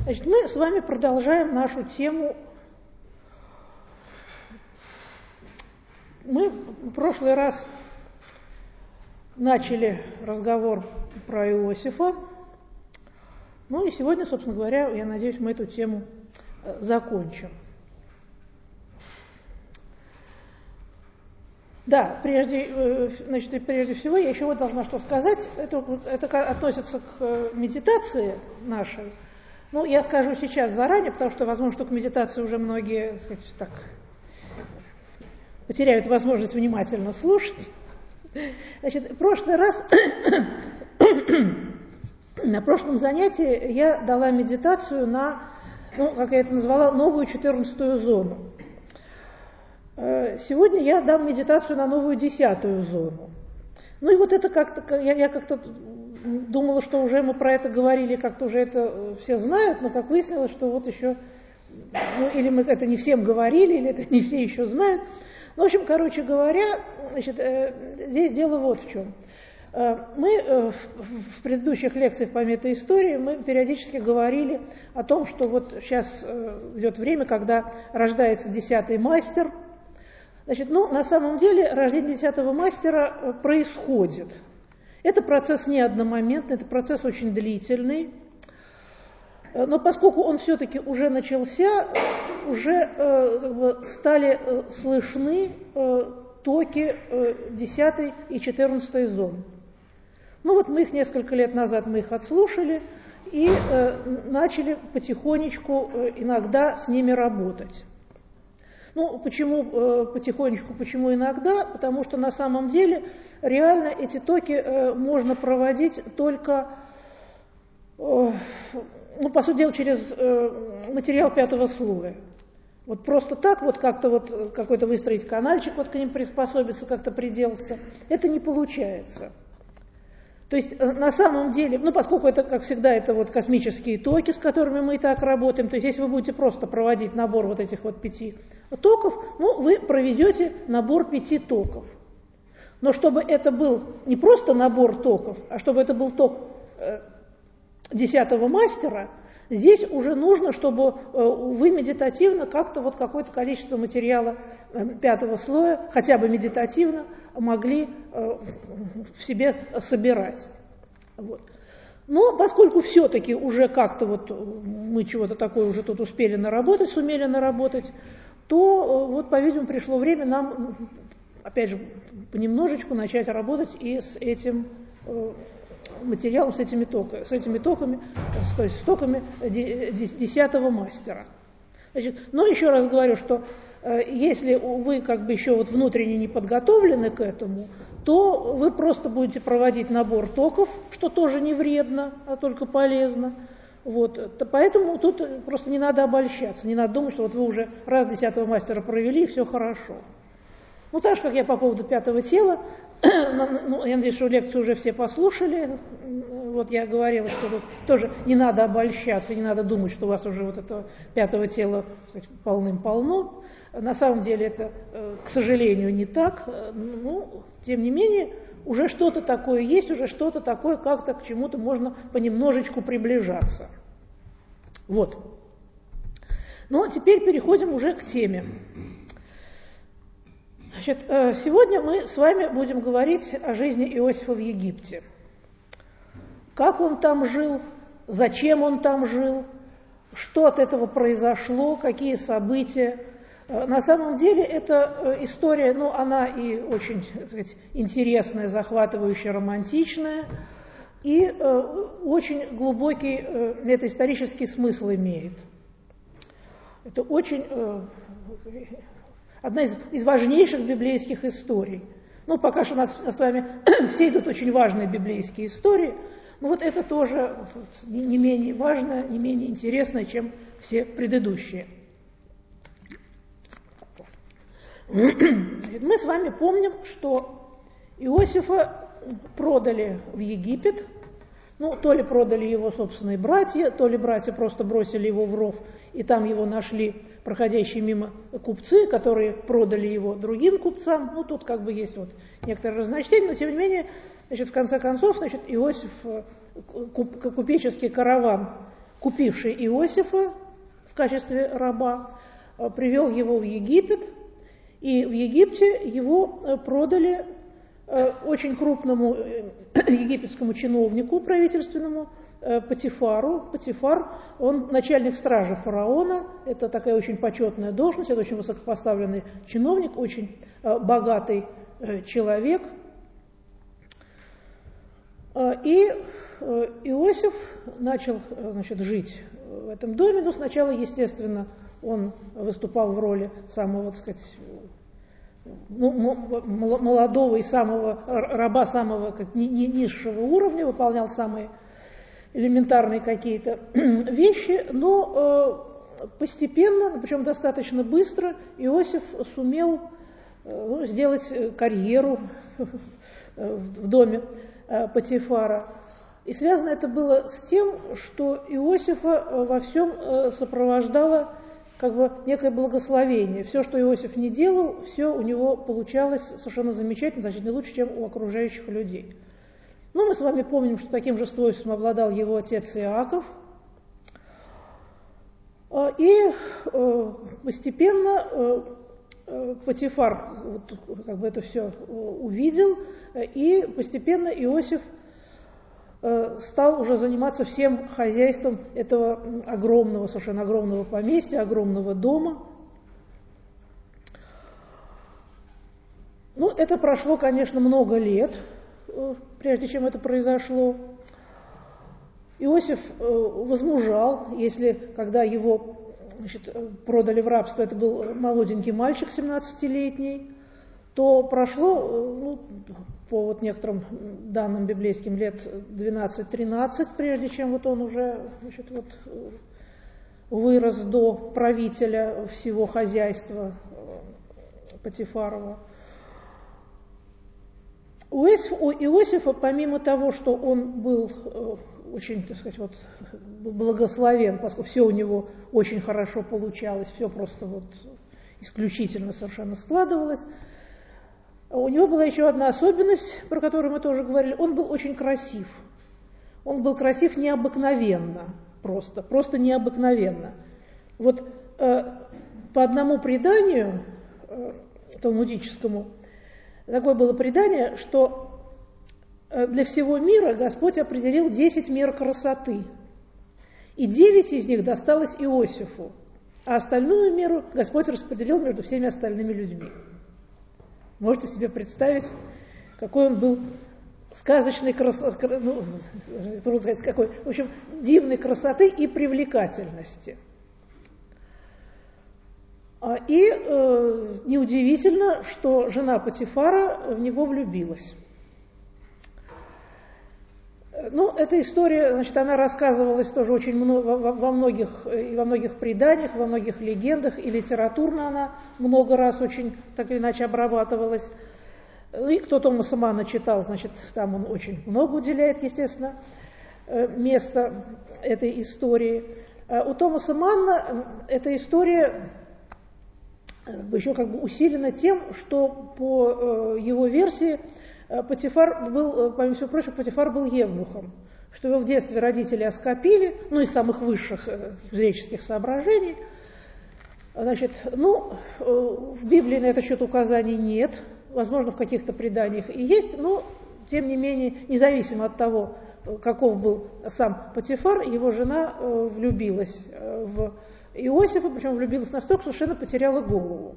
Значит, мы с вами продолжаем нашу тему. Мы в прошлый раз начали разговор про Иосифа. Ну и сегодня, собственно говоря, я надеюсь, мы эту тему закончим. Да, прежде всего я еще вот должна что сказать. Это относится к медитации нашей. Ну, я скажу сейчас заранее, потому что, возможно, что к медитации уже многие, так сказать, так, потеряют возможность внимательно слушать. Значит, в прошлый раз, на прошлом занятии я дала медитацию на, ну, как я это назвала, новую 14-ю зону. Сегодня я дам медитацию на новую 10-ю зону. Ну и вот это как-то, я как-то думала, что уже мы про это говорили, как-то уже это все знают, но как выяснилось, что вот еще, ну или мы это не всем говорили, или это не все еще знают. Ну, в общем, короче говоря, значит, здесь дело вот в чем. Мы в предыдущих лекциях по метаистории мы периодически говорили о том, что вот сейчас идет время, когда рождается 10-й мастер. Значит, ну, на самом деле рождение 10-го мастера происходит. Это процесс не одномоментный, это процесс очень длительный. Но поскольку он все-таки уже начался, уже как бы стали слышны токи 10 и 14 зон. Ну вот мы их несколько лет назад мы их отслушали и начали потихонечку иногда с ними работать. Ну, почему потихонечку, почему иногда? Потому что на самом деле реально эти токи можно проводить только, ну, по сути дела, через материал 5-го слоя. Вот просто так вот как-то вот какой-то выстроить канальчик, вот к ним приспособиться, как-то приделаться, это не получается. То есть на самом деле, ну поскольку это, как всегда, это вот космические токи, с которыми мы и так работаем, то есть если вы будете просто проводить набор вот этих вот 5 токов, ну вы проведете набор 5 токов. Но чтобы это был не просто набор токов, а чтобы это был ток 10-го мастера, здесь уже нужно, чтобы вы медитативно как-то вот какое-то количество материала 5-го слоя, хотя бы медитативно, могли в себе собирать. Вот. Но поскольку все-таки уже как-то вот мы чего-то такое уже тут успели наработать, сумели наработать, то вот, по-видимому, пришло время нам, опять же, понемножечку начать работать и с этим материалом, с этими токами, то есть с токами 10-го мастера. Значит, но еще раз говорю, что если вы как бы еще вот внутренне не подготовлены к этому, то вы просто будете проводить набор токов, что тоже не вредно, а только полезно. Вот. Поэтому тут просто не надо обольщаться, не надо думать, что вот вы уже раз 10-го мастера провели, и все хорошо. Ну, так же, как я по поводу 5-го тела, ну, я надеюсь, что лекцию уже все послушали. Вот я говорила, что тут тоже не надо обольщаться, не надо думать, что у вас уже вот этого 5-го тела полным-полно. На самом деле это, к сожалению, не так. Но, тем не менее, уже что-то такое есть, уже что-то такое, как-то к чему-то можно понемножечку приближаться. Вот. Ну, теперь переходим уже к теме. Значит, сегодня мы с вами будем говорить о жизни Иосифа в Египте. Как он там жил, зачем он там жил, что от этого произошло, какие события. На самом деле эта история, ну, она и очень, так сказать, интересная, захватывающая, романтичная, и очень глубокий метаисторический смысл имеет. Это очень одна из важнейших библейских историй. Ну, пока что у нас с вами все идут очень важные библейские истории, но вот это тоже не менее важное, не менее интересное, чем все предыдущие. Мы с вами помним, что Иосифа продали в Египет. Ну, то ли продали его собственные братья, то ли братья просто бросили его в ров, и там его нашли проходящие мимо купцы, которые продали его другим купцам. Ну, тут как бы есть вот некоторые разночтения, но тем не менее, значит, в конце концов, значит, Иосиф, купеческий караван купивший Иосифа в качестве раба, привел его в Египет, и в Египте его продали очень крупному египетскому чиновнику правительственному, Потифару. Потифар, он начальник стражи фараона, это такая очень почетная должность, это очень высокопоставленный чиновник, очень богатый человек. И Иосиф начал, значит, жить в этом доме, но сначала, естественно, он выступал в роли самого, так сказать, молодого и самого раба, самого низшего уровня, выполнял самые элементарные какие-то вещи, но постепенно, причем достаточно быстро, Иосиф сумел сделать карьеру в доме Потифара. И связано это было с тем, что Иосифа во всем сопровождало как бы некое благословение. Все, что Иосиф не делал, все у него получалось совершенно замечательно, значительно лучше, чем у окружающих людей. Ну, мы с вами помним, что таким же свойством обладал его отец Иаков. И постепенно Потифар как бы это все увидел, и постепенно Иосиф стал уже заниматься всем хозяйством этого огромного, совершенно огромного поместья, огромного дома. Ну, это прошло, конечно, много лет, прежде чем это произошло. Иосиф возмужал, если когда его, значит, продали в рабство, это был молоденький мальчик, 17-летний, то прошло, ну, по вот некоторым данным библейским, лет 12-13, прежде чем вот он уже, значит, вот, вырос до правителя всего хозяйства Потифарова. У Иосифа, помимо того, что он был очень, так сказать, вот, благословен, поскольку все у него очень хорошо получалось, все просто вот исключительно совершенно складывалось, у него была еще одна особенность, про которую мы тоже говорили, он был очень красив. Он был красив необыкновенно, просто необыкновенно. Вот по одному преданию талмудическому, такое было предание, что для всего мира Господь определил 10 мер красоты, и 9 из них досталось Иосифу, а остальную меру Господь распределил между всеми остальными людьми. Можете себе представить, какой он был сказочной красоты, ну, трудно сказать, какой, в общем, дивной красоты и привлекательности. И неудивительно, что жена Потифара в него влюбилась. Ну, эта история, значит, она рассказывалась тоже очень много, во многих преданиях, во многих легендах, и литературно она много раз очень так или иначе обрабатывалась. И кто Томаса Манна читал, значит, там он очень много уделяет, естественно, места этой истории. У Томаса Манна эта история еще как бы усилена тем, что по его версии Потифар был, помимо всего прочего, Потифар был евнухом, что его в детстве родители оскопили, ну, из самых высших греческих соображений. Значит, ну, в Библии на этот счет указаний нет, возможно, в каких-то преданиях и есть, но, тем не менее, независимо от того, каков был сам Потифар, его жена влюбилась в Иосифа, причем влюбилась настолько, что совершенно потеряла голову.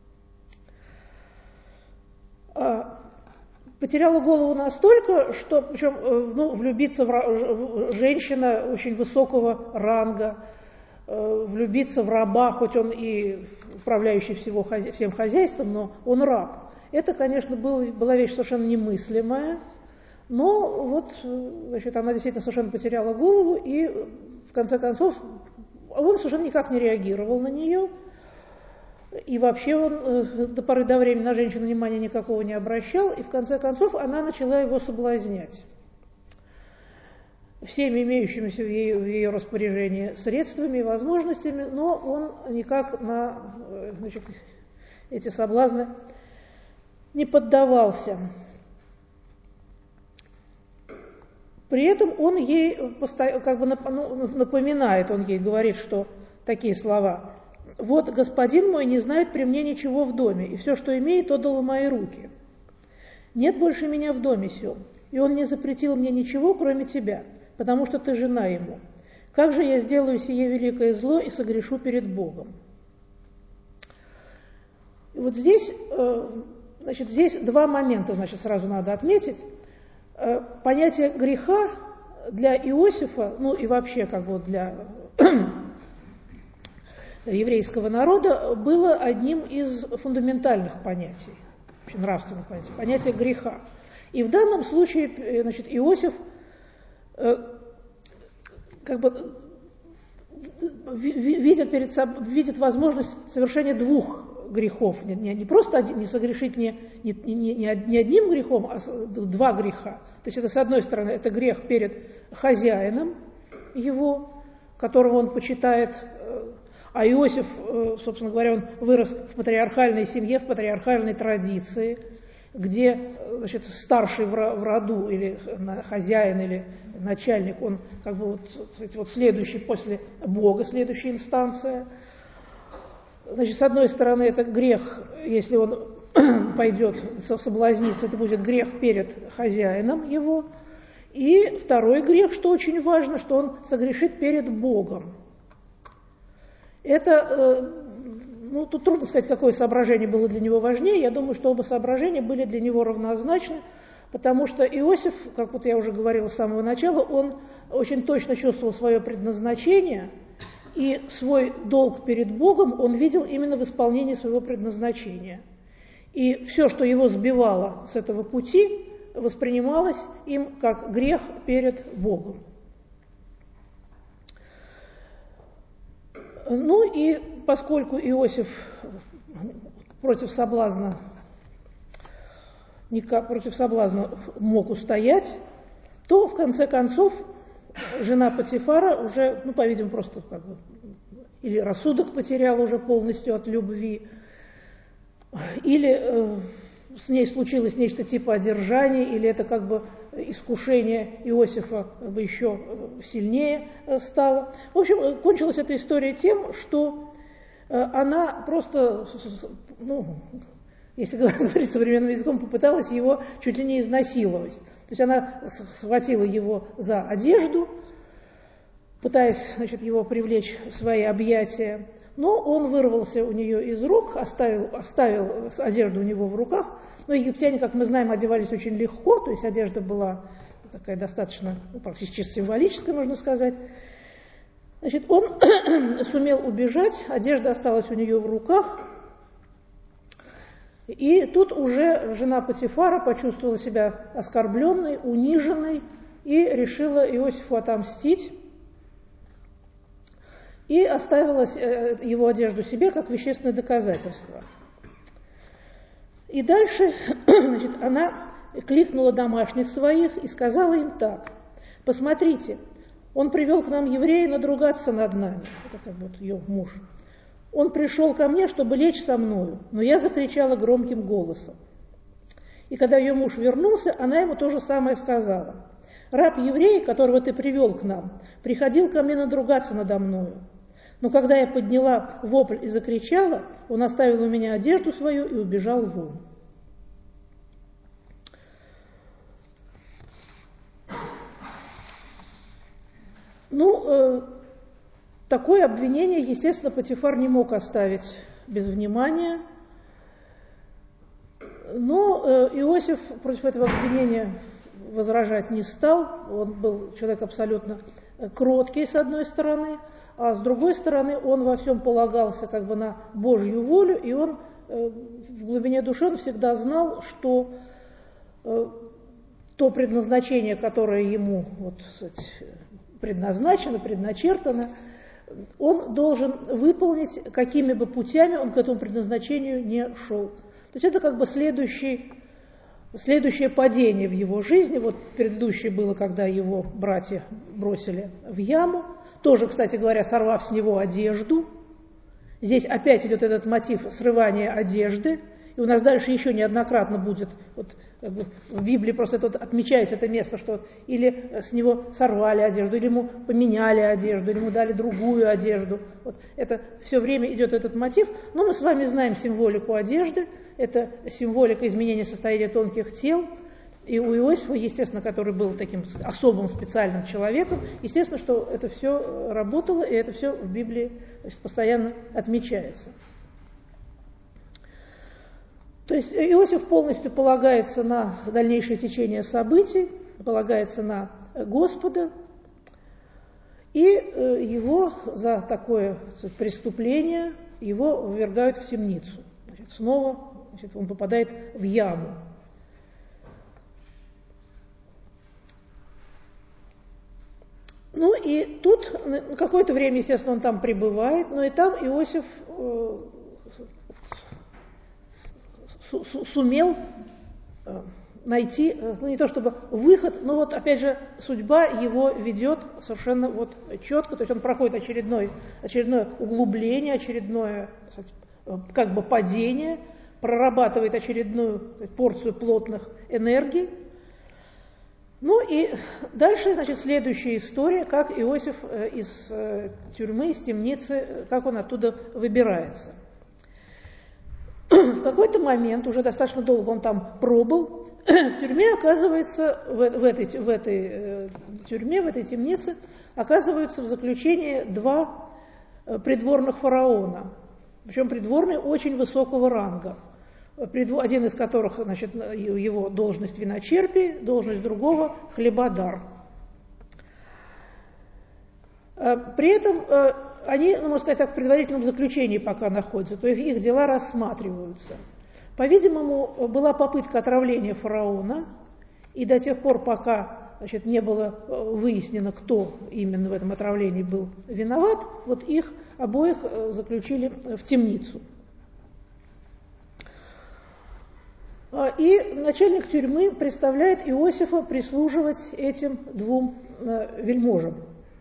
Потеряла голову настолько, что, причем, ну, влюбиться в женщина очень высокого ранга, влюбиться в раба, хоть он и управляющий всем хозяйством, но он раб. Это, конечно, была вещь совершенно немыслимая, но вот, значит, она действительно совершенно потеряла голову, и в конце концов он совершенно никак не реагировал на нее, и вообще он до поры до времени на женщину внимания никакого не обращал, и в конце концов она начала его соблазнять всеми имеющимися в ее распоряжении средствами и возможностями, но он никак на, значит, эти соблазны не поддавался. При этом он ей как бы напоминает, он ей говорит, что такие слова: «Вот господин мой не знает при мне ничего в доме, и все, что имеет, отдал в мои руки. Нет больше меня в доме сём, и он не запретил мне ничего, кроме тебя, потому что ты жена ему. Как же я сделаю сие великое зло и согрешу перед Богом?» И вот здесь, здесь два момента, сразу надо отметить. Понятие греха для Иосифа, ну и вообще как бы для еврейского народа, было одним из фундаментальных понятий, нравственных понятий, понятие греха. И в данном случае, Иосиф как бы видит возможность совершения двух грехов, не просто не согрешить не одним грехом, а два греха. То есть это, с одной стороны, это грех перед хозяином его, которого он почитает, а Иосиф, собственно говоря, он вырос в патриархальной семье, в патриархальной традиции, где, старший в роду, или хозяин, или начальник, он как бы следующий после Бога, следующая инстанция. С одной стороны, это грех, если он пойдет соблазниться, это будет грех перед хозяином его. И второй грех, что очень важно, что он согрешит перед Богом. Это, тут трудно сказать, какое соображение было для него важнее. Я думаю, что оба соображения были для него равнозначны, потому что Иосиф, как вот я уже говорила с самого начала, он очень точно чувствовал свое предназначение, и свой долг перед Богом он видел именно в исполнении своего предназначения. И все, что его сбивало с этого пути, воспринималось им как грех перед Богом. Ну и поскольку Иосиф против соблазна мог устоять, то в конце концов жена Потифара уже, по-видимому, просто как бы или рассудок потеряла уже полностью от любви, или с ней случилось нечто типа одержания, или это как бы искушение Иосифа еще сильнее стало. В общем, кончилась эта история тем, что она просто, если говорить современным языком, попыталась его чуть ли не изнасиловать. То есть она схватила его за одежду, пытаясь, его привлечь в свои объятия, но он вырвался у нее из рук, оставил одежду у него в руках. Но египтяне, как мы знаем, одевались очень легко, то есть одежда была такая достаточно, практически символическая, можно сказать. Он сумел убежать, одежда осталась у нее в руках. И тут уже жена Потифара почувствовала себя оскорбленной, униженной и решила Иосифу отомстить. И оставила его одежду себе как вещественное доказательство. И дальше она кликнула домашних своих и сказала им так: «Посмотрите, он привел к нам еврея надругаться над нами». Это как будто ее муж. «Он пришел ко мне, чтобы лечь со мною, но я закричала громким голосом». И когда ее муж вернулся, она ему то же самое сказала: «Раб-еврей, которого ты привел к нам, приходил ко мне надругаться надо мною. Но когда я подняла вопль и закричала, он оставил у меня одежду свою и убежал вон». Такое обвинение, естественно, Потифар не мог оставить без внимания. Но Иосиф против этого обвинения возражать не стал. Он был человек абсолютно кроткий, с одной стороны, а с другой стороны он во всем полагался как бы на Божью волю, и он в глубине души он всегда знал, что то предназначение, которое ему предназначено, предначертано, он должен выполнить, какими бы путями он к этому предназначению не шел. То есть это как бы следующее падение в его жизни. Вот предыдущее было, когда его братья бросили в яму, тоже, кстати говоря, сорвав с него одежду. Здесь опять идет этот мотив срывания одежды, И у нас дальше еще неоднократно будет, вот в Библии просто это, отмечается это место, что или с него сорвали одежду, или ему поменяли одежду, или ему дали другую одежду. Вот это все время идет этот мотив. Но мы с вами знаем символику одежды. Это символика изменения состояния тонких тел. И у Иосифа, естественно, который был таким особым специальным человеком, естественно, что это все работало, и это все в Библии, значит, постоянно отмечается. То есть Иосиф полностью полагается на дальнейшее течение событий, полагается на Господа, и его за такое преступление его ввергают в темницу. Значит, снова он попадает в яму. Ну и тут какое-то время, естественно, он там пребывает, но и там Иосиф сумел найти, ну не то чтобы выход, но вот опять же судьба его ведет совершенно вот четко, то есть он проходит очередное углубление, очередное как бы падение, прорабатывает очередную порцию плотных энергий. Ну и дальше, значит, следующая история, как Иосиф из тюрьмы, из темницы, как он оттуда выбирается. В какой-то момент, уже достаточно долго он там пробыл, в тюрьме оказывается, в этой тюрьме, в этой темнице, оказываются в заключении два придворных фараона, причем придворные очень высокого ранга. Один из которых, значит, его должность виночерпий, должность другого хлебодар. При этом они, можно сказать так, в предварительном заключении пока находятся, то есть их дела рассматриваются. По-видимому, была попытка отравления фараона, и до тех пор, пока, значит, не было выяснено, кто именно в этом отравлении был виноват, вот их обоих заключили в темницу. И начальник тюрьмы представляет Иосифа прислуживать этим двум вельможам.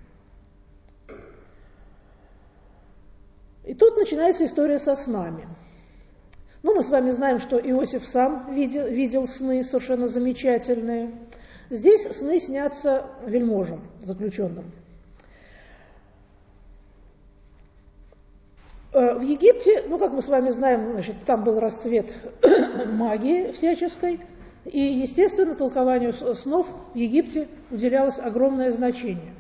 И тут начинается история со снами. Ну, мы с вами знаем, что Иосиф сам видел сны совершенно замечательные. Здесь сны снятся вельможам, заключенным. В Египте, ну, как мы с вами знаем, значит, там был расцвет магии всяческой, и, естественно, толкованию снов в Египте уделялось огромное значение.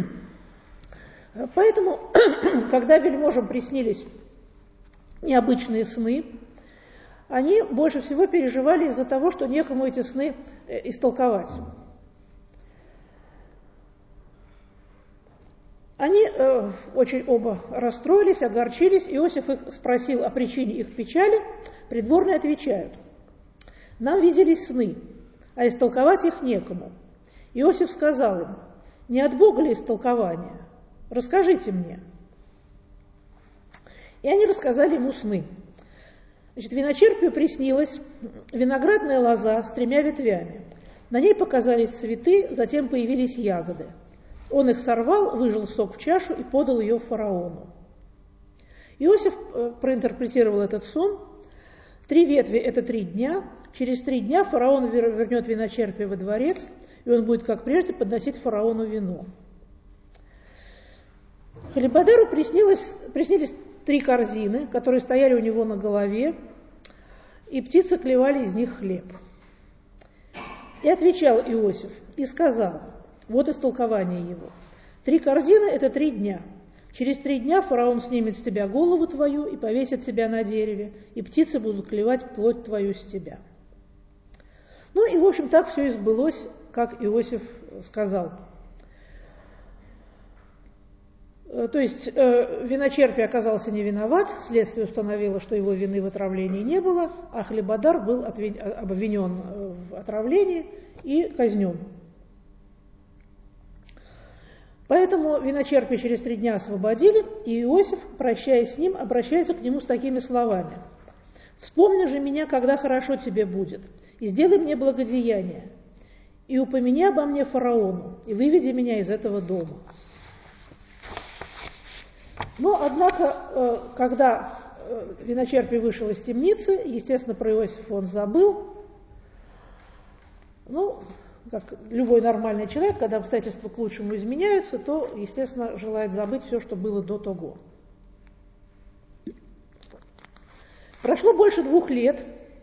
Поэтому, когда вельможам приснились необычные сны, они больше всего переживали из-за того, что некому эти сны истолковать. Они очень оба расстроились, огорчились. Иосиф их спросил о причине их печали. Придворные отвечают: нам виделись сны, а истолковать их некому. Иосиф сказал им: не от Бога ли истолкование? Расскажите мне. И они рассказали ему сны. Значит, виночерпию приснилась виноградная лоза с 3 ветвями. На ней показались цветы, затем появились ягоды. Он их сорвал, выжал сок в чашу и подал ее фараону. Иосиф проинтерпретировал этот сон. 3 ветви – это 3 дня. Через 3 дня фараон вернет виночерпие во дворец, и он будет, как прежде, подносить фараону вино. Хлебодару приснились 3 корзины, которые стояли у него на голове, и птицы клевали из них хлеб. И отвечал Иосиф и сказал: вот истолкование его. 3 корзины – это 3 дня. Через 3 дня фараон снимет с тебя голову твою и повесит тебя на дереве, и птицы будут клевать плоть твою с тебя. Ну и, в общем, так все и сбылось, как Иосиф сказал. То есть виночерпий оказался не виноват, следствие установило, что его вины в отравлении не было, а хлебодар был обвинен в отравлении и казнен. Поэтому виночерпия через 3 дня освободили, и Иосиф, прощаясь с ним, обращается к нему с такими словами: «Вспомни же меня, когда хорошо тебе будет, и сделай мне благодеяние, и упомяни обо мне фараону, и выведи меня из этого дома». Но, однако, когда виночерпий вышел из темницы, естественно, про Иосифа он забыл. Ну, как любой нормальный человек, когда обстоятельства к лучшему изменяются, то, естественно, желает забыть все, что было до того. Прошло больше 2 лет,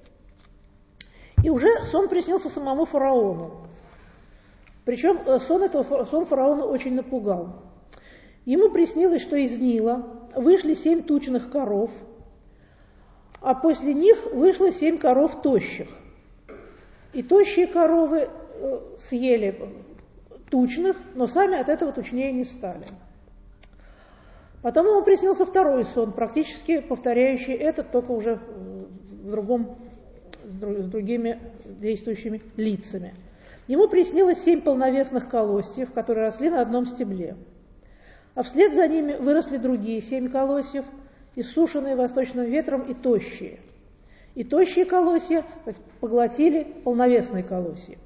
и уже сон приснился самому фараону. Причем сон фараона очень напугал. Ему приснилось, что из Нила вышли 7 тучных коров, а после них вышло 7 коров тощих. И тощие коровы съели тучных, но сами от этого тучнее не стали. Потом ему приснился второй сон, практически повторяющий этот, только уже с другими действующими лицами. Ему приснилось 7 полновесных колосьев, которые росли на одном стебле. А вслед за ними выросли другие 7 колосьев, иссушенные восточным ветром и тощие. И тощие колосья поглотили полновесные колосья.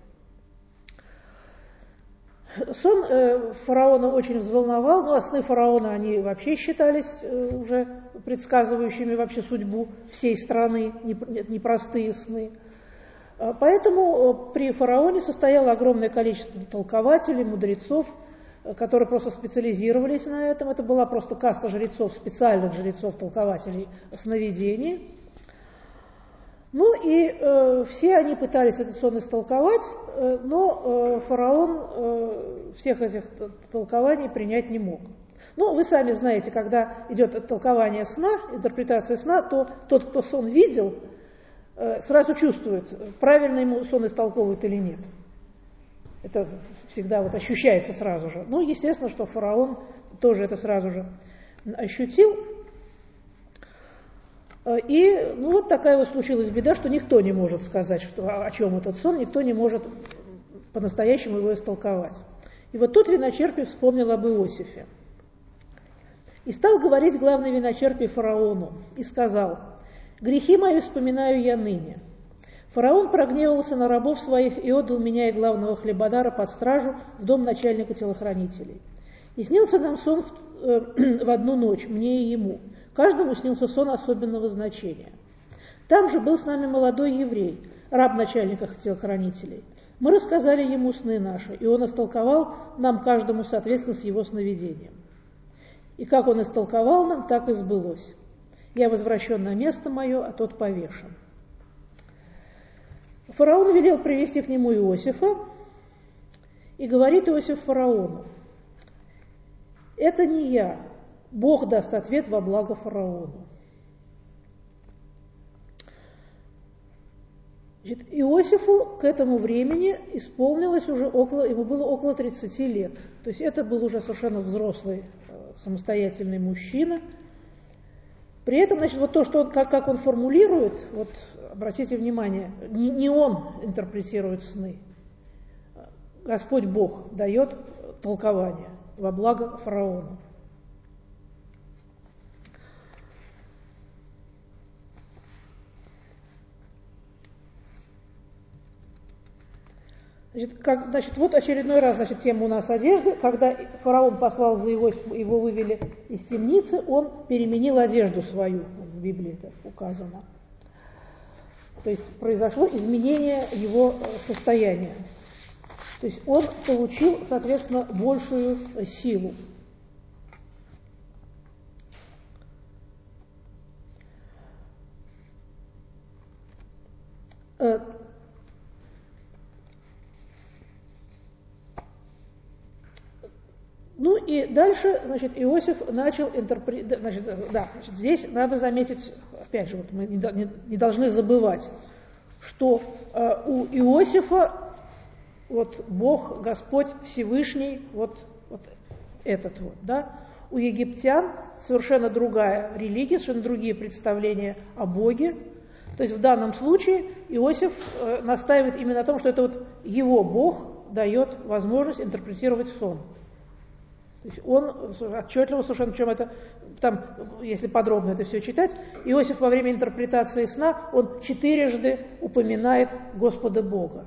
Сон фараона очень взволновал, но сны фараона, они вообще считались уже предсказывающими вообще судьбу всей страны, непростые сны. Поэтому при фараоне состояло огромное количество толкователей, мудрецов, которые просто специализировались на этом. Это была просто каста жрецов, специальных жрецов, толкователей сновидений. Ну и все они пытались этот сон истолковать, но фараон всех этих толкований принять не мог. Ну, вы сами знаете, когда идет толкование сна, интерпретация сна, то тот, кто сон видел, сразу чувствует, правильно ему сон истолковывают или нет. Это всегда вот ощущается сразу же. Ну, естественно, что фараон тоже это сразу же ощутил. И ну, вот такая вот случилась беда, что никто не может сказать, о чем этот сон, никто не может по-настоящему его истолковать. И вот тут виночерпий вспомнил об Иосифе. И стал говорить главный виночерпий фараону, и сказал: «Грехи мои вспоминаю я ныне. Фараон прогневался на рабов своих и отдал меня и главного хлебодара под стражу в дом начальника телохранителей. И снился нам сон в одну ночь, мне и ему. Каждому снился сон особенного значения. Там же был с нами молодой еврей, раб начальника телохранителей. Мы рассказали ему сны наши, и он истолковал нам каждому соответственно с его сновидением. И как он истолковал нам, так и сбылось. Я возвращен на место мое, а тот повешен». Фараон велел привести к нему Иосифа, и говорит Иосиф фараону: «Это не я, Бог даст ответ во благо фараону». Значит, Иосифу к этому времени исполнилось уже ему было около 30 лет. То есть это был уже совершенно взрослый, самостоятельный мужчина. При этом, значит, вот то, что он, как он формулирует, вот обратите внимание, не он интерпретирует сны. Господь Бог дает толкование во благо фараону. Значит, вот очередной раз, значит, тема у нас одежды. Когда фараон послал за его вывели из темницы, он переменил одежду свою. В Библии это указано. То есть произошло изменение его состояния. То есть он получил, соответственно, большую силу. Ну и дальше, значит, Иосиф начал интерпретировать, здесь надо заметить, опять же, вот мы не должны забывать, что у Иосифа вот Бог, Господь Всевышний, вот этот вот, да, у египтян совершенно другая религия, совершенно другие представления о Боге. То есть в данном случае Иосиф настаивает именно на том, что это вот его Бог дает возможность интерпретировать сон. То есть он отчетливо совершенно, причем это, там, если подробно это все читать, Иосиф во время интерпретации сна, он 4 упоминает Господа Бога.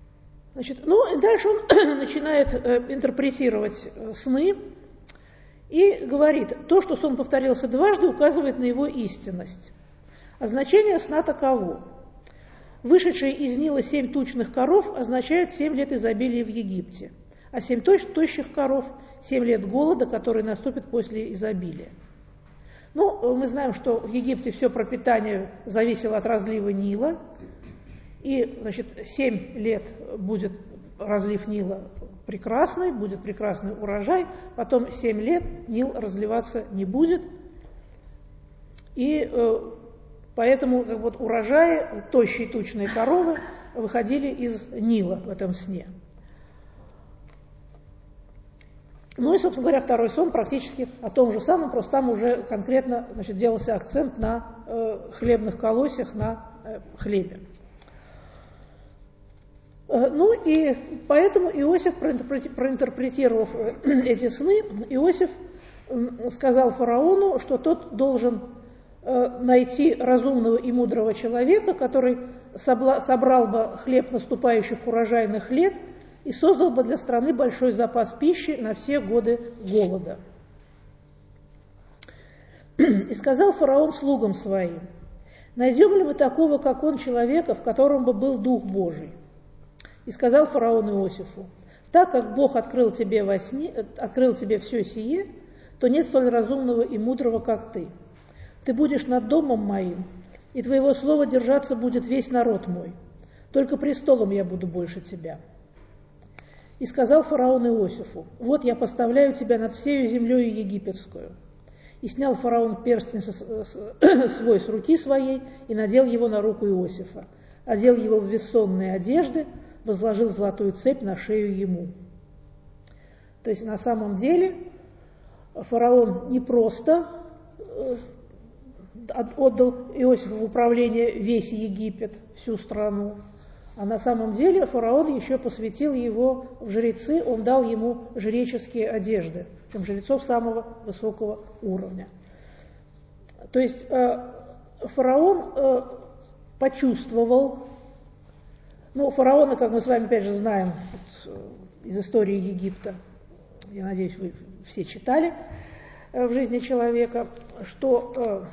Значит, ну, и дальше он начинает интерпретировать сны, И говорит, то, что сон повторился дважды, указывает на его истинность. А значение сна таково. Вышедшие из Нила 7 тучных коров означают 7 лет изобилия в Египте, а 7 тощих коров – 7 лет голода, который наступит после изобилия. Ну, мы знаем, что в Египте все пропитание зависело от разлива Нила, и, значит, 7 лет будет разлив Нила прекрасный, будет прекрасный урожай, потом 7 лет Нил разливаться не будет, и поэтому вот, урожаи, тощие тучные коровы выходили из Нила в этом сне. Ну и, собственно говоря, второй сон практически о том же самом, просто там уже конкретно, значит, делался акцент на хлебных колосьях, на хлебе. Ну и поэтому Иосиф, проинтерпретировав эти сны, Иосиф сказал фараону, что тот должен найти разумного и мудрого человека, который собрал бы хлеб наступающих урожайных лет и создал бы для страны большой запас пищи на все годы голода. И сказал фараон слугам своим: найдем ли мы такого, как он, человека, в котором бы был Дух Божий? И сказал фараон Иосифу: так как Бог открыл тебе во сне, открыл тебе все сие, то нет столь разумного и мудрого, как ты. Ты будешь над домом моим, и твоего слова держаться будет весь народ мой. Только престолом я буду больше тебя. И сказал фараон Иосифу: вот я поставляю тебя над всею землею египетскую. И снял фараон перстень свой с руки своей и надел его на руку Иосифа, одел его в вессонные одежды, возложил золотую цепь на шею ему. То есть на самом деле фараон не просто отдал Иосифу в управление весь Египет, всю страну, а на самом деле фараон еще посвятил его в жрецы, он дал ему жреческие одежды, причем жрецов самого высокого уровня. То есть фараон почувствовал, фараона, как мы с вами опять же знаем из истории Египта, я надеюсь, вы все читали в жизни человека, что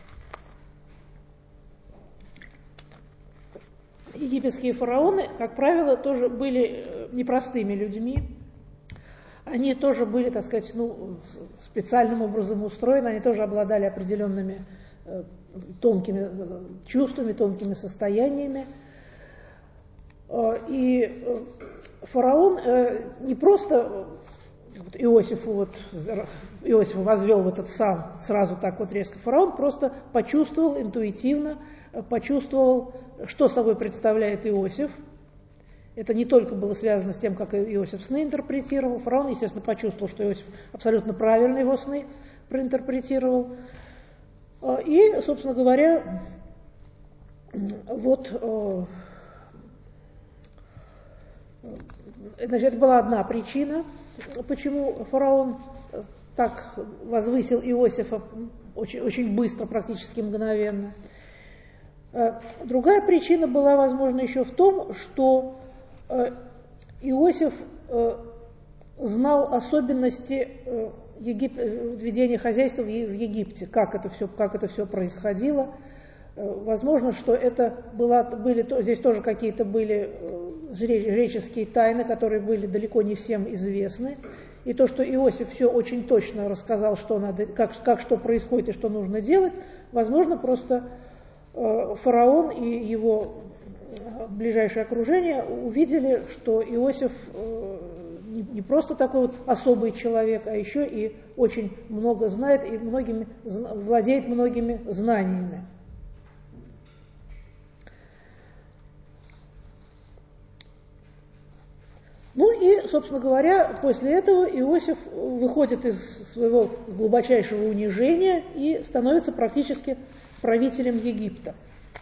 египетские фараоны, как правило, тоже были непростыми людьми. Они тоже были, так сказать, специальным образом устроены, они тоже обладали определенными тонкими чувствами, тонкими состояниями. И фараон не просто Иосифу возвел в этот сан сразу так вот резко. Фараон просто почувствовал интуитивно, почувствовал, что собой представляет Иосиф. Это не только было связано с тем, как Иосиф сны интерпретировал. Фараон, естественно, почувствовал, что Иосиф абсолютно правильно его сны проинтерпретировал. И, собственно говоря, вот, значит, это была одна причина, почему фараон так возвысил Иосифа очень, очень быстро, практически мгновенно. Другая причина была, возможно, еще в том, что Иосиф знал особенности ведения хозяйства в Египте, как это все происходило. Возможно, что это здесь тоже какие-то были жреческие тайны, которые были далеко не всем известны. И то, что Иосиф все очень точно рассказал, что надо, как что происходит и что нужно делать, возможно, просто фараон и его ближайшее окружение увидели, что Иосиф не просто такой вот особый человек, а еще и очень много знает и владеет многими знаниями. Ну и, собственно говоря, после этого Иосиф выходит из своего глубочайшего унижения и становится практически правителем Египта.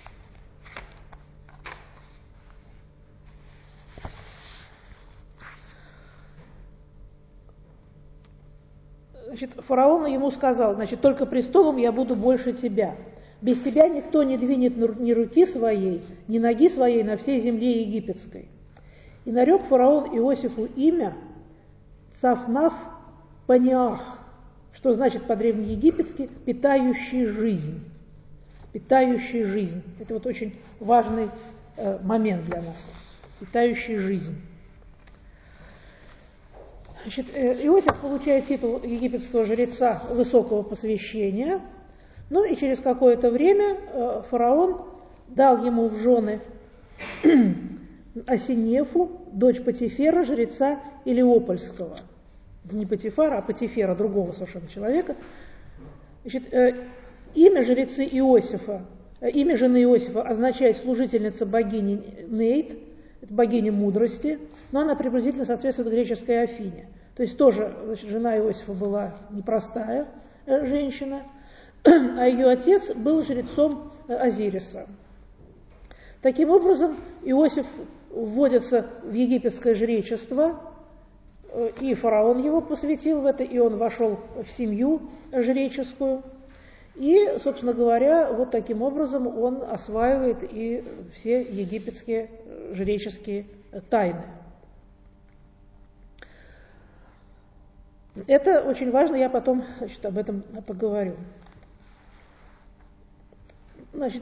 Значит, фараон ему сказал: значит, только престолом я буду больше тебя. Без тебя никто не двинет ни руки своей, ни ноги своей на всей земле египетской. И нарек фараон Иосифу имя Цафнаф-Паниах, что значит по-древнеегипетски «питающий жизнь». Питающий жизнь. Это вот очень важный момент для нас. Питающий жизнь. Значит, Иосиф получает титул египетского жреца высокого посвящения, ну и через какое-то время фараон дал ему в жены Асинефу, дочь Патифера, жреца Илиопольского. Не Патифара, а Патифера, другого совершенно человека. Значит, имя жрецы Иосифа, имя жены Иосифа означает служительница богини Нейт, это богиня мудрости, но она приблизительно соответствует греческой Афине. То есть тоже, значит, жена Иосифа была непростая женщина, а ее отец был жрецом Азириса. Таким образом, Иосиф вводится в египетское жречество, и фараон его посвятил в это, и он вошел в семью жреческую. И, собственно говоря, вот таким образом он осваивает и все египетские жреческие тайны. Это очень важно, я потом, значит, об этом поговорю. Значит,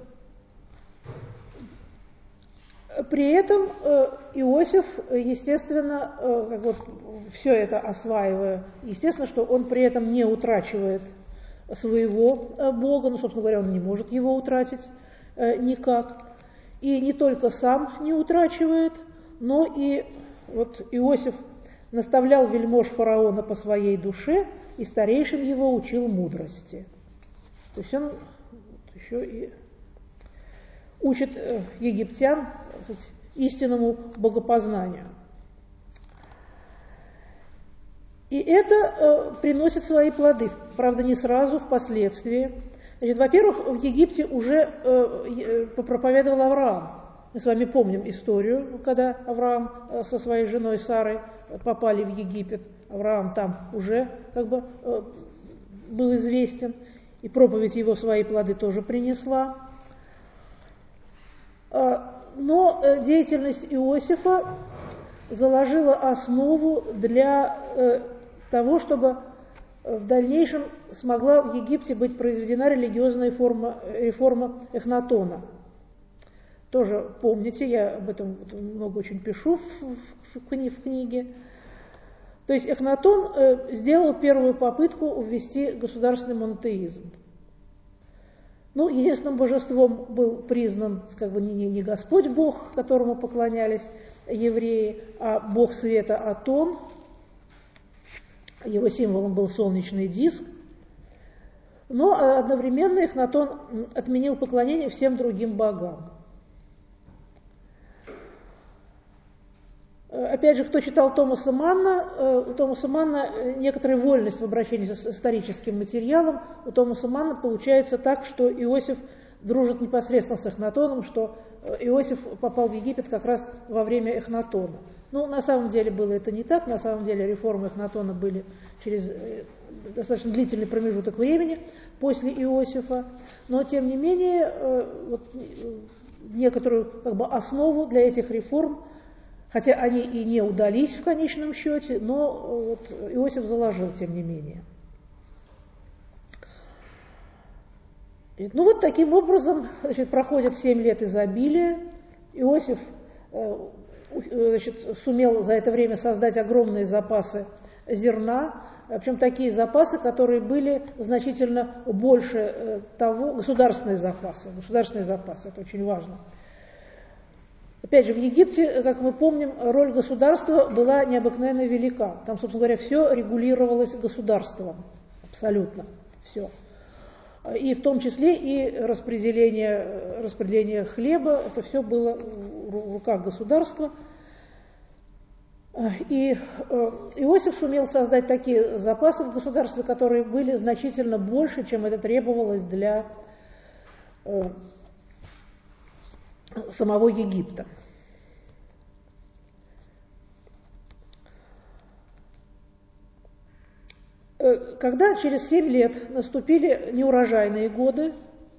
при этом Иосиф, естественно, как вот все это осваивая, естественно, что он при этом не утрачивает своего Бога, ну, собственно говоря, он не может его утратить никак. И не только сам не утрачивает, но и вот Иосиф наставлял вельмож фараона по своей душе, и старейшим его учил мудрости. То есть он еще и учит египтян, так сказать, истинному богопознанию. И это приносит свои плоды, правда, не сразу, впоследствии. Значит, во-первых, в Египте уже проповедовал Авраам. Мы с вами помним историю, когда Авраам со своей женой Сарой попали в Египет. Авраам там уже как бы был известен, и проповедь его свои плоды тоже принесла. Но деятельность Иосифа заложила основу для того, чтобы в дальнейшем смогла в Египте быть произведена религиозная реформа Эхнатона. Тоже помните, я об этом много очень пишу в книге. То есть Эхнатон сделал первую попытку ввести государственный монотеизм. Ну, единственным божеством был признан как бы не Господь Бог, которому поклонялись евреи, а Бог света Атон. Его символом был солнечный диск. Но одновременно Эхнатон отменил поклонение всем другим богам. Опять же, кто читал Томаса Манна, у Томаса Манна некоторая вольность в обращении с историческим материалом. У Томаса Манна получается так, что Иосиф дружит непосредственно с Эхнатоном, что Иосиф попал в Египет как раз во время Эхнатона. Ну, на самом деле было это не так, на самом деле реформы Эхнатона были через достаточно длительный промежуток времени после Иосифа, но тем не менее вот, некоторую как бы основу для этих реформ, хотя они и не удались в конечном счете, но вот Иосиф заложил тем не менее. Ну вот таким образом, значит, проходит 7 лет изобилия. Иосиф значит, сумел за это время создать огромные запасы зерна, причем такие запасы, которые были значительно больше того, государственные запасы, это очень важно. Опять же, в Египте, как мы помним, роль государства была необыкновенно велика. Там, собственно говоря, все регулировалось государством, абсолютно все. И в том числе и распределение хлеба, это все было в руках государства. И Иосиф сумел создать такие запасы в государстве, которые были значительно больше, чем это требовалось для самого Египта. Когда через 7 лет наступили неурожайные годы,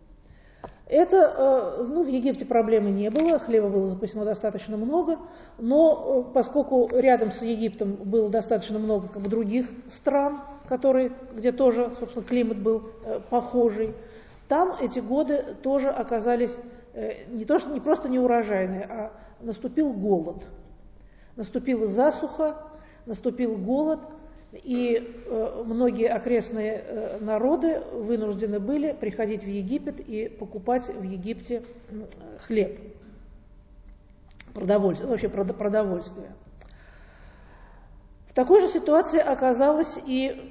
это, ну, в Египте проблемы не было, хлеба было запасено достаточно много, но поскольку рядом с Египтом было достаточно много как бы, других стран, где тоже, собственно, климат был похожий. Там эти годы тоже оказались не просто неурожайные, а наступил голод. Наступила засуха, наступил голод, и многие окрестные народы вынуждены были приходить в Египет и покупать в Египте хлеб, вообще продовольствие. В такой же ситуации оказалось и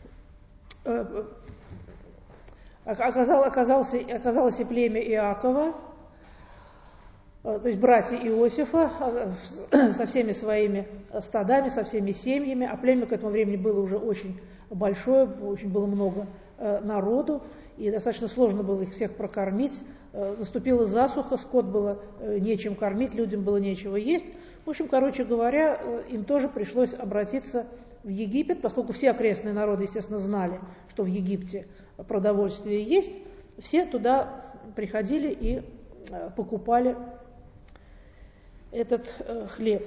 племя Иакова, то есть братья Иосифа со всеми своими стадами, со всеми семьями, а племя к этому времени было уже очень большое, очень было много народу, и достаточно сложно было их всех прокормить. Наступила засуха, скот было нечем кормить, людям было нечего есть. В общем, короче говоря, им тоже пришлось обратиться в Египет, поскольку все окрестные народы, естественно, знали, что в Египте продовольствие есть, все туда приходили и покупали этот хлеб.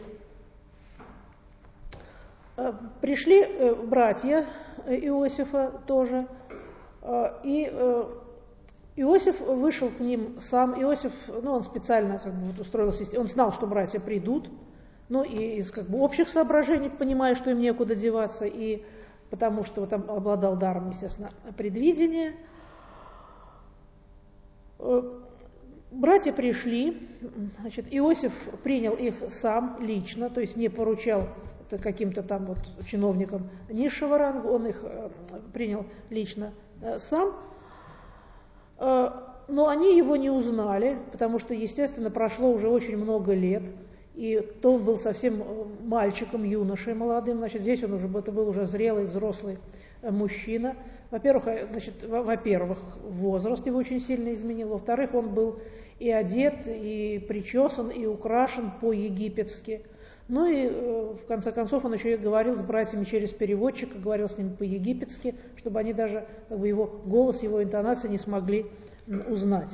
Пришли братья Иосифа тоже, и Иосиф вышел к ним сам. Иосиф, он специально устроил систему, он знал, что братья придут, и из общих соображений, понимая, что им некуда деваться, и потому что там обладал даром, естественно, предвидения. Братья пришли, Иосиф принял их сам лично, то есть не поручал каким-то там чиновникам низшего ранга, он их принял лично сам. Но они его не узнали, потому что, естественно, прошло уже очень много лет, и то он был совсем мальчиком, юношей молодым, здесь это был уже зрелый, взрослый мужчина. Во-первых, возраст его очень сильно изменил, во-вторых, он был и одет, и причесан, и украшен по-египетски. И в конце концов он еще и говорил с братьями через переводчика, говорил с ними по-египетски, чтобы они даже его голос, его интонации не смогли узнать.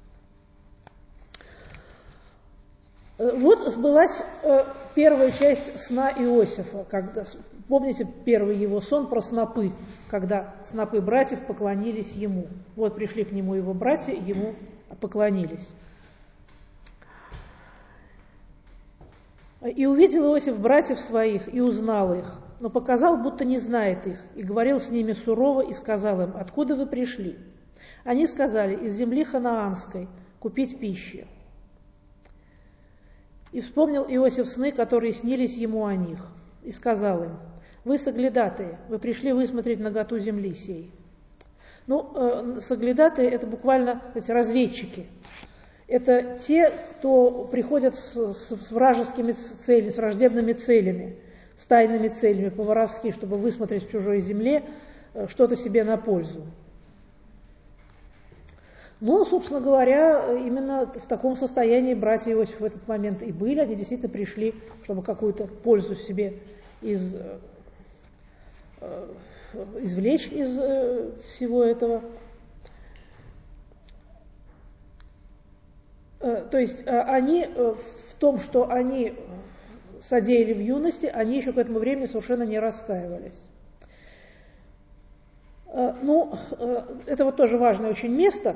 Вот сбылась первая часть сна Иосифа. Помните первый его сон про снопы, когда снопы братьев поклонились ему. Вот пришли к нему его братья, ему поклонились. «И увидел Иосиф братьев своих, и узнал их, но показал, будто не знает их, и говорил с ними сурово, и сказал им: откуда вы пришли? Они сказали: из земли ханаанской, купить пищи. И вспомнил Иосиф сны, которые снились ему о них, и сказал им: вы соглядатые, вы пришли высмотреть наготу земли сей». Соглядатые — это буквально разведчики. Это те, кто приходят с вражескими целями, с враждебными целями, с тайными целями, по-воровски, чтобы высмотреть в чужой земле что-то себе на пользу. Собственно говоря, именно в таком состоянии братья Иосиф в этот момент и были. Они действительно пришли, чтобы какую-то пользу себе извлечь из всего этого. То есть они в том, что они содеяли в юности, они еще к этому времени совершенно не раскаивались. Это тоже важное очень место.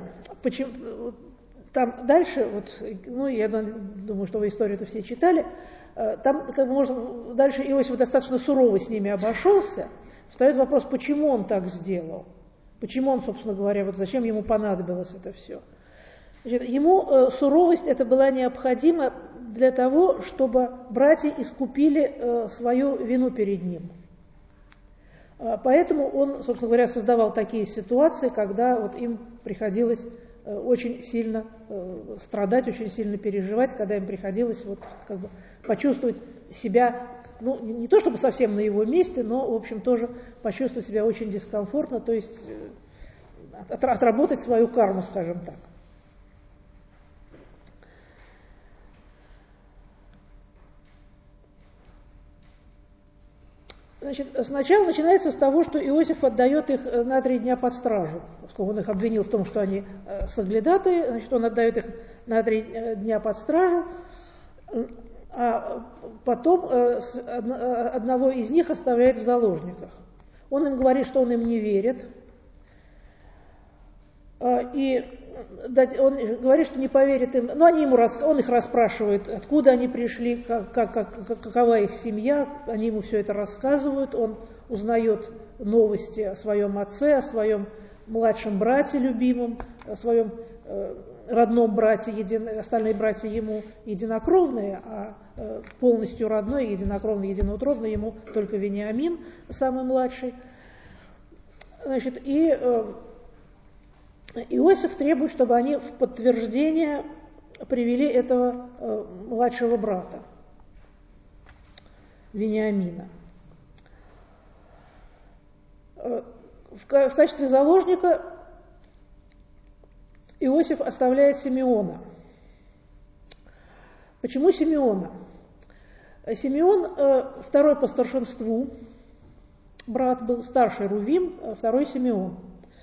Там дальше, я думаю, что вы историю-то все читали, там дальше Иосиф достаточно сурово с ними обошелся. Встает вопрос, почему он так сделал? Почему он, собственно говоря, зачем ему понадобилось это все? Ему суровость эта была необходима для того, чтобы братья искупили свою вину перед ним. Поэтому он, собственно говоря, создавал такие ситуации, когда им приходилось очень сильно страдать, очень сильно переживать, когда им приходилось почувствовать себя, не то чтобы совсем на его месте, но, в общем, тоже почувствовать себя очень дискомфортно, то есть отработать свою карму, скажем так. Сначала начинается с того, что Иосиф отдает их на 3 дня под стражу, поскольку он их обвинил в том, что они соглядатые, он отдает их на 3 дня под стражу, а потом одного из них оставляет в заложниках. Он им говорит, что он им не верит. И он говорит, что не поверит им. Но он их расспрашивает, откуда они пришли, какова их семья. Они ему все это рассказывают. Он узнает новости о своем отце, о своем младшем брате любимом, о своем родном брате, остальные братья ему единокровные, а полностью родной, единокровный, единоутробный ему только Вениамин, самый младший. Значит, и Иосиф требует, чтобы они в подтверждение привели этого младшего брата, Вениамина. В качестве заложника Иосиф оставляет Симеона. Почему Симеона? Симеон второй по старшинству, брат был, старший Рувим, второй Симеон.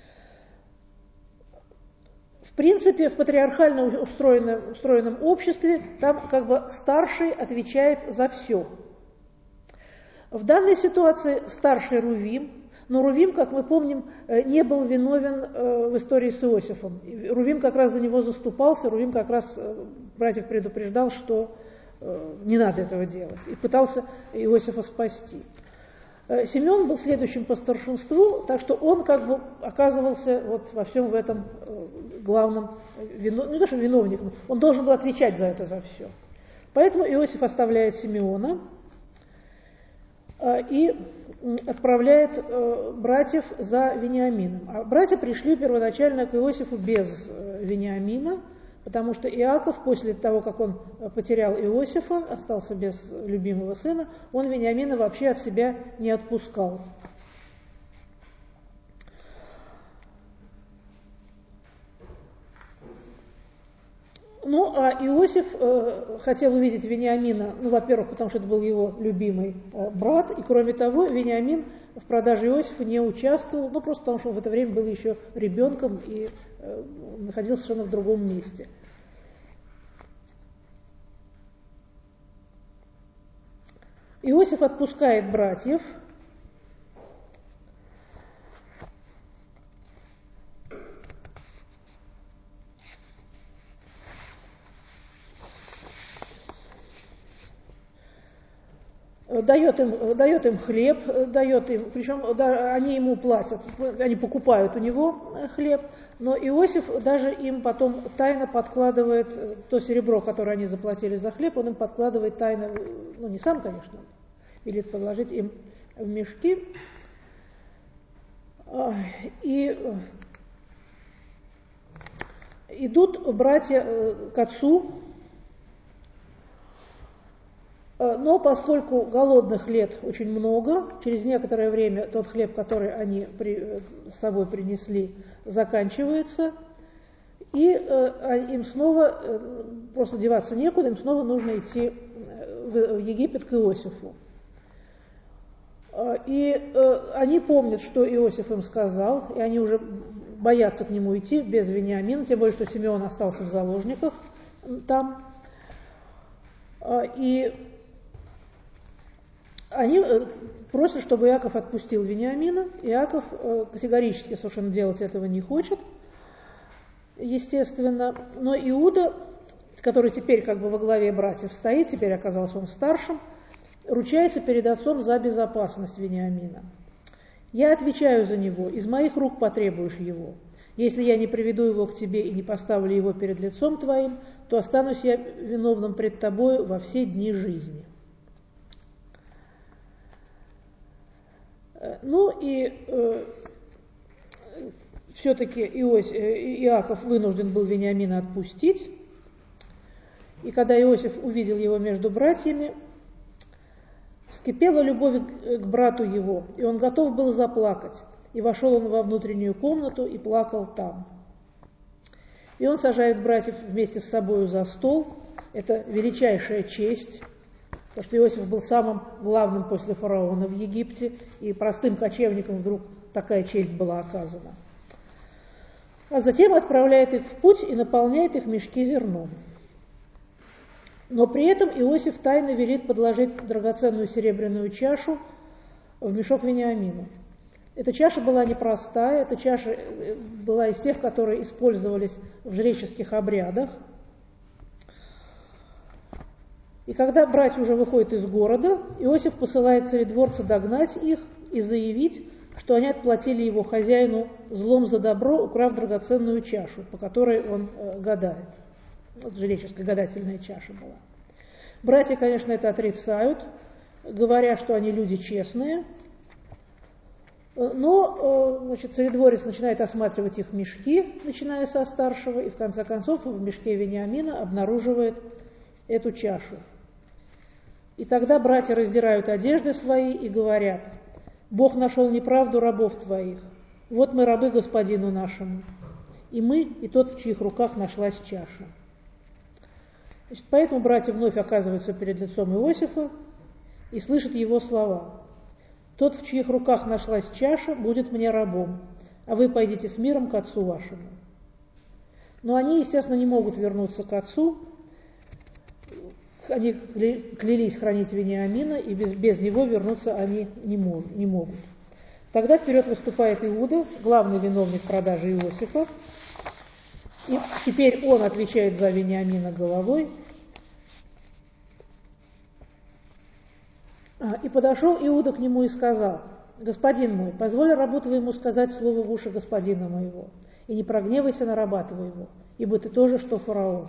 В принципе, в патриархально устроенном обществе там как бы старший отвечает за все. В данной ситуации старший Рувим, но Рувим, как мы помним, не был виновен в истории с Иосифом. Рувим как раз за него заступался, Рувим как раз братьев предупреждал, что не надо этого делать, и пытался Иосифа спасти. Симеон был следующим по старшинству, так что он как бы оказывался вот во всем в этом главном, не то что виновником, он должен был отвечать за это, за все. Поэтому Иосиф оставляет Симеона и отправляет братьев за Вениамином. А братья пришли первоначально к Иосифу без Вениамина, потому что Иаков, после того, как он потерял Иосифа, остался без любимого сына, он Вениамина вообще от себя не отпускал. Ну, а Иосиф хотел увидеть Вениамина, ну, во-первых, потому что это был его любимый брат, и кроме того, Вениамин в продаже Иосифа не участвовал, ну, просто потому что он в это время был еще ребенком и находился совершенно в другом месте. Иосиф отпускает братьев. Дает им хлеб, причем они ему платят, они покупают у него хлеб, но Иосиф даже им потом тайно подкладывает то серебро, которое они заплатили за хлеб, он им подкладывает тайно, ну не сам, конечно, велит подложить им в мешки. И идут братья к отцу. Но поскольку голодных лет очень много, через некоторое время тот хлеб, который они с собой принесли, заканчивается, и им снова, просто деваться некуда, им снова нужно идти в Египет к Иосифу. И они помнят, что Иосиф им сказал, и они уже боятся к нему идти без Вениамина, тем более, что Симеон остался в заложниках там. И они просят, чтобы Иаков отпустил Вениамина. Иаков категорически совершенно делать этого не хочет, естественно. Но Иуда, который теперь как бы во главе братьев стоит, теперь оказался он старшим, ручается перед отцом за безопасность Вениамина. «Я отвечаю за него, из моих рук потребуешь его. Если я не приведу его к тебе и не поставлю его перед лицом твоим, то останусь я виновным пред тобою во все дни жизни». Ну и все-таки Иаков вынужден был Вениамина отпустить. И когда Иосиф увидел его между братьями, вскипела любовь к брату его, и он готов был заплакать. И вошел он во внутреннюю комнату и плакал там. И он сажает братьев вместе с собою за стол. Это величайшая честь, потому что Иосиф был самым главным после фараона в Египте, и простым кочевникам вдруг такая честь была оказана. А затем отправляет их в путь и наполняет их мешки зерном. Но при этом Иосиф тайно велит подложить драгоценную серебряную чашу в мешок Вениамину. Эта чаша была непростая, эта чаша была из тех, которые использовались в жреческих обрядах. И когда братья уже выходят из города, Иосиф посылает царедворца догнать их и заявить, что они отплатили его хозяину злом за добро, украв драгоценную чашу, по которой он гадает. Вот жреческая гадательная чаша была. Братья, конечно, это отрицают, говоря, что они люди честные, но, значит, царедворец начинает осматривать их мешки, начиная со старшего, и в конце концов в мешке Вениамина обнаруживает эту чашу. И тогда братья раздирают одежды свои и говорят: «Бог нашел неправду рабов твоих. Вот мы рабы господину нашему, и мы, и тот, в чьих руках нашлась чаша». Значит, поэтому братья вновь оказываются перед лицом Иосифа и слышат его слова: «Тот, в чьих руках нашлась чаша, будет мне рабом, а вы пойдите с миром к отцу вашему». Но они, естественно, не могут вернуться к отцу. Они клялись хранить Вениамина, и без него вернуться они не могут. Тогда вперед выступает Иуда, главный виновник продажи Иосифа, и теперь он отвечает за Вениамина головой. И подошел Иуда к нему и сказал: «Господин мой, позволь рабу твоему сказать слово в уши господина моего, и не прогневайся на раба твоего, ибо ты тоже, что фараон».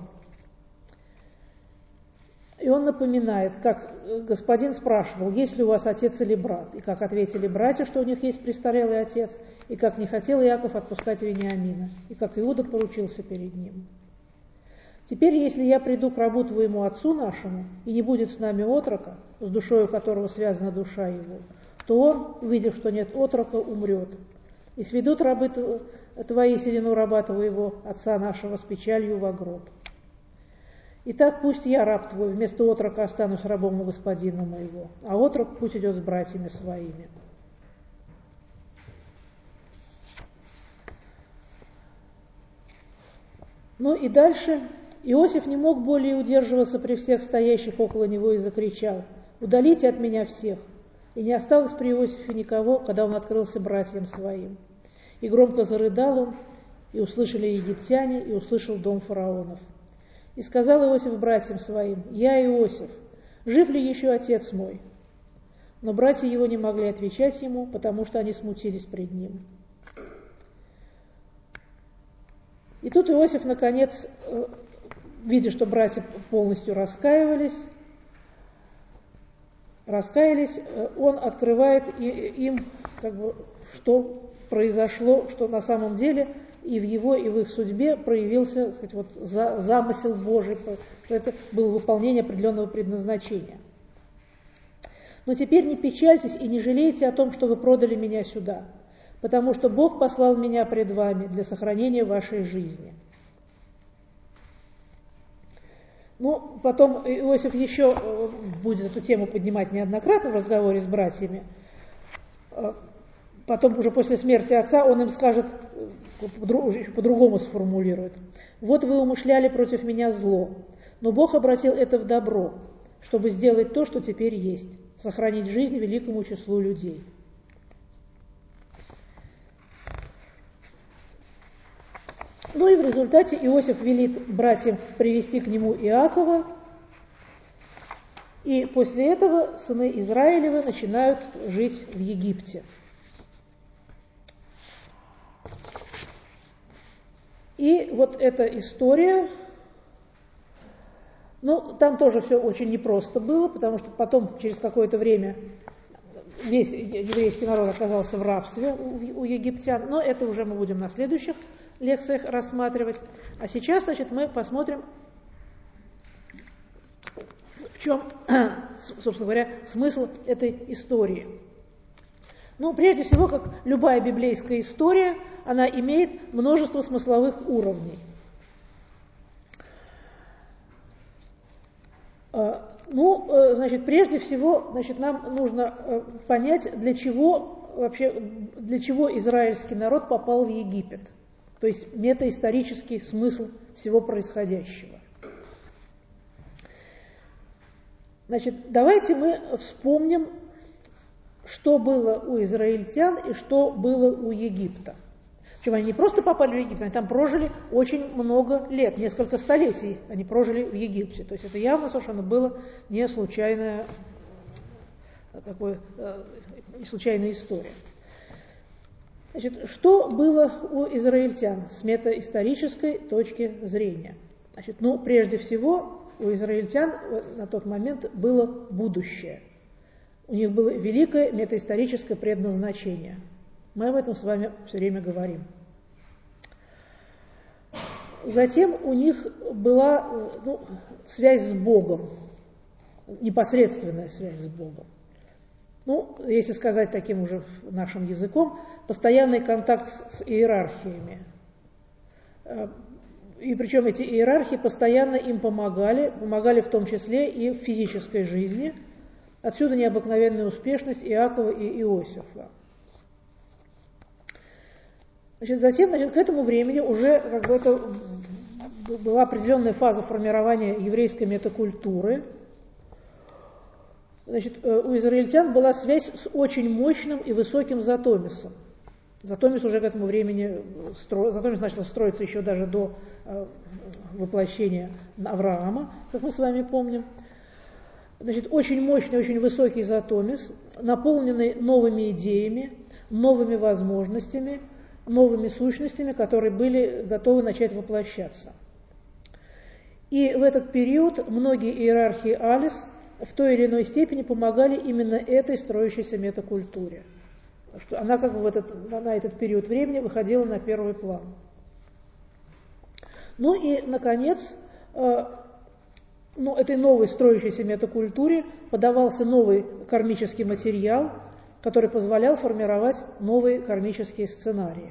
И он напоминает, как господин спрашивал, есть ли у вас отец или брат, и как ответили братья, что у них есть престарелый отец, и как не хотел Иаков отпускать Вениамина, и как Иуда поручился перед ним. «Теперь, если я приду к рабу твоему отцу нашему, и не будет с нами отрока, с душою которого связана душа его, то он, увидев, что нет отрока, умрет. И сведут рабы твои седину раба твоего, отца нашего, с печалью во гроб. Итак, пусть я, раб твой, вместо отрока останусь рабом у господина моего, а отрок пусть идет с братьями своими». Ну и дальше Иосиф не мог более удерживаться при всех стоящих около него и закричал: «Удалите от меня всех!» И не осталось при Иосифе никого, когда он открылся братьям своим. И громко зарыдал он, и услышали египтяне, и услышал дом фараонов. И сказал Иосиф братьям своим: «Я Иосиф, жив ли еще отец мой?» Но братья его не могли отвечать ему, потому что они смутились пред ним. И тут Иосиф, наконец, видя, что братья полностью раскаялись, он открывает им, что произошло, что на самом деле и в его, и в их судьбе проявился, так сказать, замысел Божий, что это было выполнение определенного предназначения. «Но теперь не печальтесь и не жалейте о том, что вы продали меня сюда, потому что Бог послал меня пред вами для сохранения вашей жизни». Ну, потом Иосиф еще будет эту тему поднимать неоднократно в разговоре с братьями. Потом уже после смерти отца он им скажет, по-другому сформулирует: «Вот вы умышляли против меня зло, но Бог обратил это в добро, чтобы сделать то, что теперь есть, сохранить жизнь великому числу людей». Ну и в результате Иосиф велит братьям привести к нему Иакова, и после этого сыны Израилевы начинают жить в Египте. И вот эта история, ну, там тоже все очень непросто было, потому что потом, через какое-то время, весь еврейский народ оказался в рабстве у египтян, но это уже мы будем на следующих лекциях рассматривать. А сейчас, значит, мы посмотрим, в чем, собственно говоря, смысл этой истории. Ну, прежде всего, как любая библейская история, она имеет множество смысловых уровней. Ну, значит, прежде всего, значит, нам нужно понять, для чего израильский народ попал в Египет. То есть метаисторический смысл всего происходящего. Значит, давайте мы вспомним что было у израильтян и что было у Египта. Причем они не просто попали в Египет, они там прожили очень много лет, несколько столетий они прожили в Египте. То есть это явно совершенно было не случайная история. Значит, что было у израильтян с метаисторической точки зрения? Значит, прежде всего, у израильтян на тот момент было будущее. У них было великое метаисторическое предназначение. Мы об этом с вами все время говорим. Затем у них была связь с Богом, непосредственная связь с Богом. Если сказать таким уже нашим языком, постоянный контакт с иерархиями. И причем эти иерархии постоянно им помогали в том числе и в физической жизни. Отсюда необыкновенная успешность Иакова и Иосифа. Затем, к этому времени уже это была определенная фаза формирования еврейской метакультуры. У израильтян была связь с очень мощным и высоким Затомисом. Затомис уже к этому времени Затомис начал строиться еще даже до воплощения Авраама, как мы с вами помним. Очень мощный, очень высокий Затомис, наполненный новыми идеями, новыми возможностями, новыми сущностями, которые были готовы начать воплощаться. И в этот период многие иерархии Алис в той или иной степени помогали именно этой строящейся метакультуре. Что она на этот период времени выходила на первый план. И, наконец, этой новой строящейся метакультуре подавался новый кармический материал, который позволял формировать новые кармические сценарии.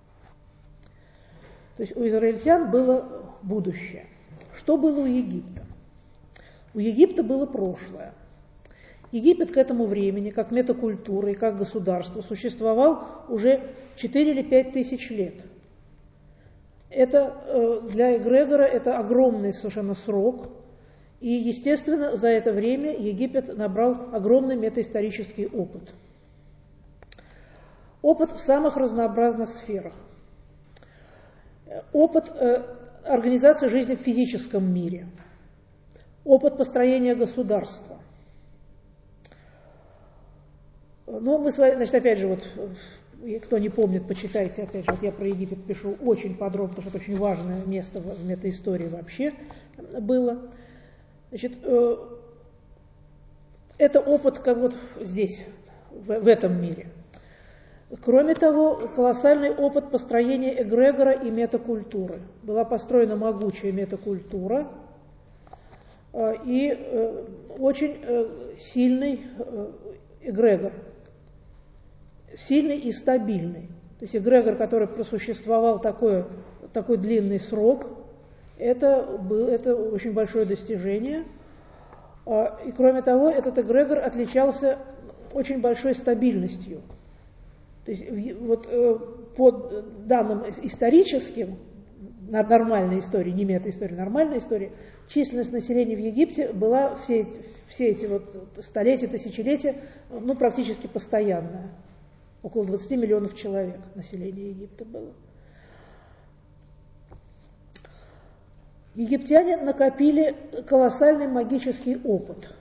То есть у израильтян было будущее. Что было у Египта? У Египта было прошлое. Египет к этому времени, как метакультура и как государство, существовал уже 4 или 5 тысяч лет. Это для эгрегора это огромный совершенно срок. И, естественно, за это время Египет набрал огромный метаисторический опыт. Опыт в самых разнообразных сферах. Опыт организации жизни в физическом мире. Опыт построения государства. Мы с вами, опять же, кто не помнит, почитайте, опять же, я про Египет пишу очень подробно, потому что это очень важное место в метаистории вообще было. Это опыт как здесь, в этом мире. Кроме того, колоссальный опыт построения эгрегора и метакультуры. Была построена могучая метакультура и очень сильный эгрегор. Сильный и стабильный. То есть эгрегор, который просуществовал такой длинный срок, это очень большое достижение. И кроме того, этот эгрегор отличался очень большой стабильностью. То есть по данным историческим, нормальной истории, не метаистории, нормальной истории, численность населения в Египте была все эти столетия, тысячелетия, практически постоянная. Около 20 миллионов человек населения Египта было. Египтяне накопили колоссальный магический опыт.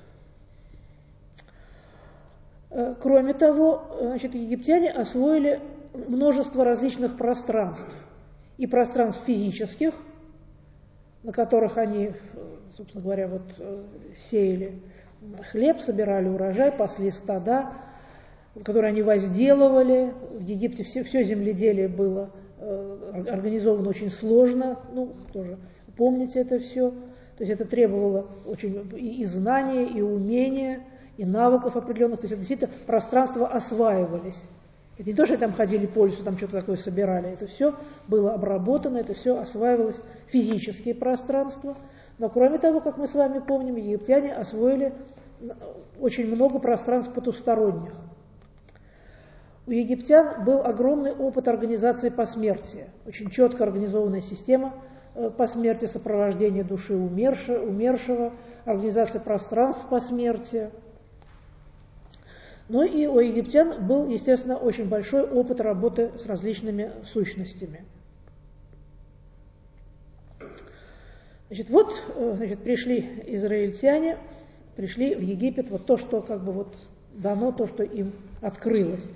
Кроме того, египтяне освоили множество различных пространств. И пространств физических, на которых они, собственно говоря, сеяли хлеб, собирали урожай, пасли стада, которые они возделывали. В Египте все земледелие было организовано очень сложно, тоже помните это все. То есть это требовало очень и знания, и умения, и навыков определенных. То есть это действительно пространства осваивались. Это не то, что там ходили по лесу, там что-то такое собирали. Это все было обработано, это все осваивалось физические пространства. Но кроме того, как мы с вами помним, египтяне освоили очень много пространств потусторонних. У египтян был огромный опыт организации посмертия, очень четко организованная система посмертия, сопровождения души умершего, организация пространств посмертия. Но и у египтян был, естественно, очень большой опыт работы с различными сущностями. Значит, вот, пришли израильтяне, пришли в Египет, вот то, что как бы вот дано, то, что им открылось.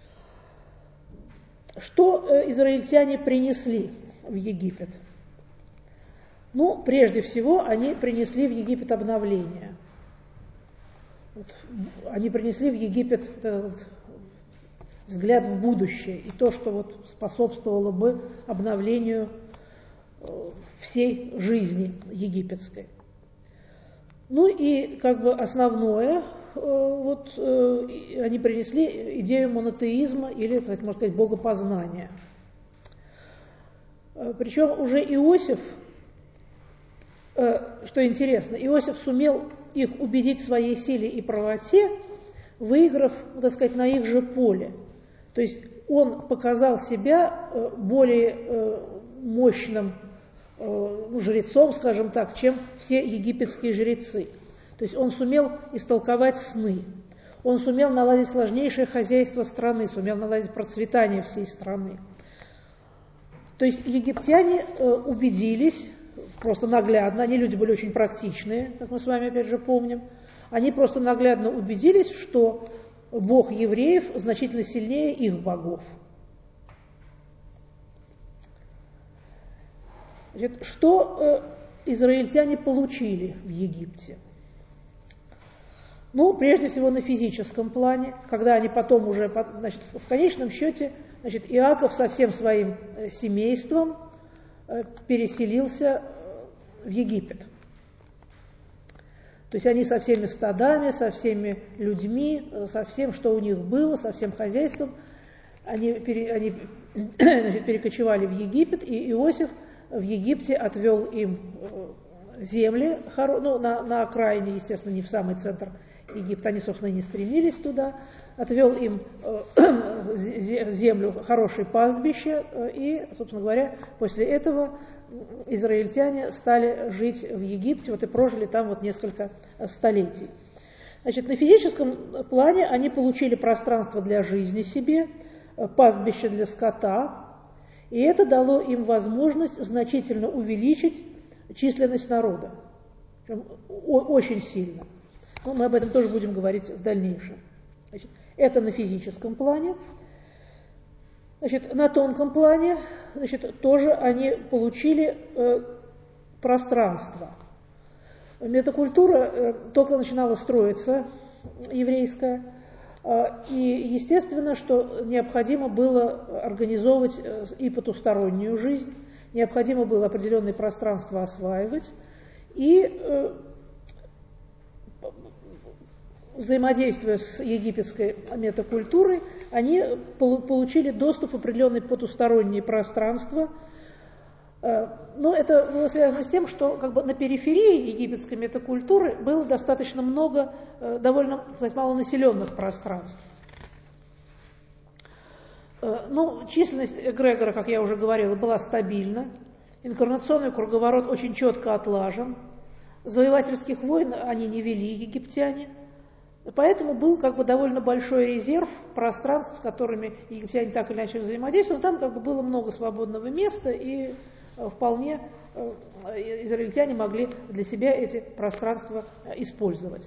Что израильтяне принесли в Египет? Ну, прежде всего, они принесли в Египет обновление. Вот, они принесли в Египет этот взгляд в будущее и то, что вот способствовало бы обновлению всей жизни египетской. Ну и как бы основное, они принесли идею монотеизма или, можно сказать, богопознания. Причем уже Иосиф, что интересно, Иосиф сумел их убедить в своей силе и правоте, выиграв, так сказать, на их же поле. То есть он показал себя более мощным жрецом, скажем так, чем все египетские жрецы. То есть он сумел истолковать сны, он сумел наладить сложнейшее хозяйство страны, сумел наладить процветание всей страны. То есть египтяне убедились, просто наглядно, они люди были очень практичные, как мы с вами опять же помним, они просто наглядно убедились, что Бог евреев значительно сильнее их богов. Значит, что израильтяне получили в Египте? Ну, прежде всего на физическом плане, когда они потом уже, значит, в конечном счете, значит, Иаков со всем своим семейством переселился в Египет. То есть они со всеми стадами, со всеми людьми, со всем, что у них было, со всем хозяйством, они перекочевали в Египет, и Иосиф в Египте отвел им земли, ну, на окраине, естественно, не в самый центр Египта, они, собственно, не стремились туда, отвел им землю, хорошее пастбище, и, собственно говоря, после этого израильтяне стали жить в Египте, вот и прожили там вот несколько столетий. Значит, на физическом плане они получили пространство для жизни себе, пастбище для скота, и это дало им возможность значительно увеличить численность народа, очень сильно. Но мы об этом тоже будем говорить в дальнейшем. Значит, это на физическом плане. Значит, на тонком плане, значит, тоже они получили пространство. Метакультура только начинала строиться, еврейская, и естественно, что необходимо было организовывать и потустороннюю жизнь, необходимо было определенные пространства осваивать, и взаимодействуя с египетской метакультурой, они получили доступ в определенные потусторонние пространства. Но это было связано с тем, что как бы на периферии египетской метакультуры было достаточно много довольно, сказать, малонаселенных пространств. Ну, численность эгрегора, как я уже говорила, была стабильна, инкарнационный круговорот очень четко отлажен, завоевательских войн они не вели, египтяне, поэтому был как бы довольно большой резерв пространств, с которыми египтяне так или иначе взаимодействовали, там как бы было много свободного места, и вполне израильтяне могли для себя эти пространства использовать.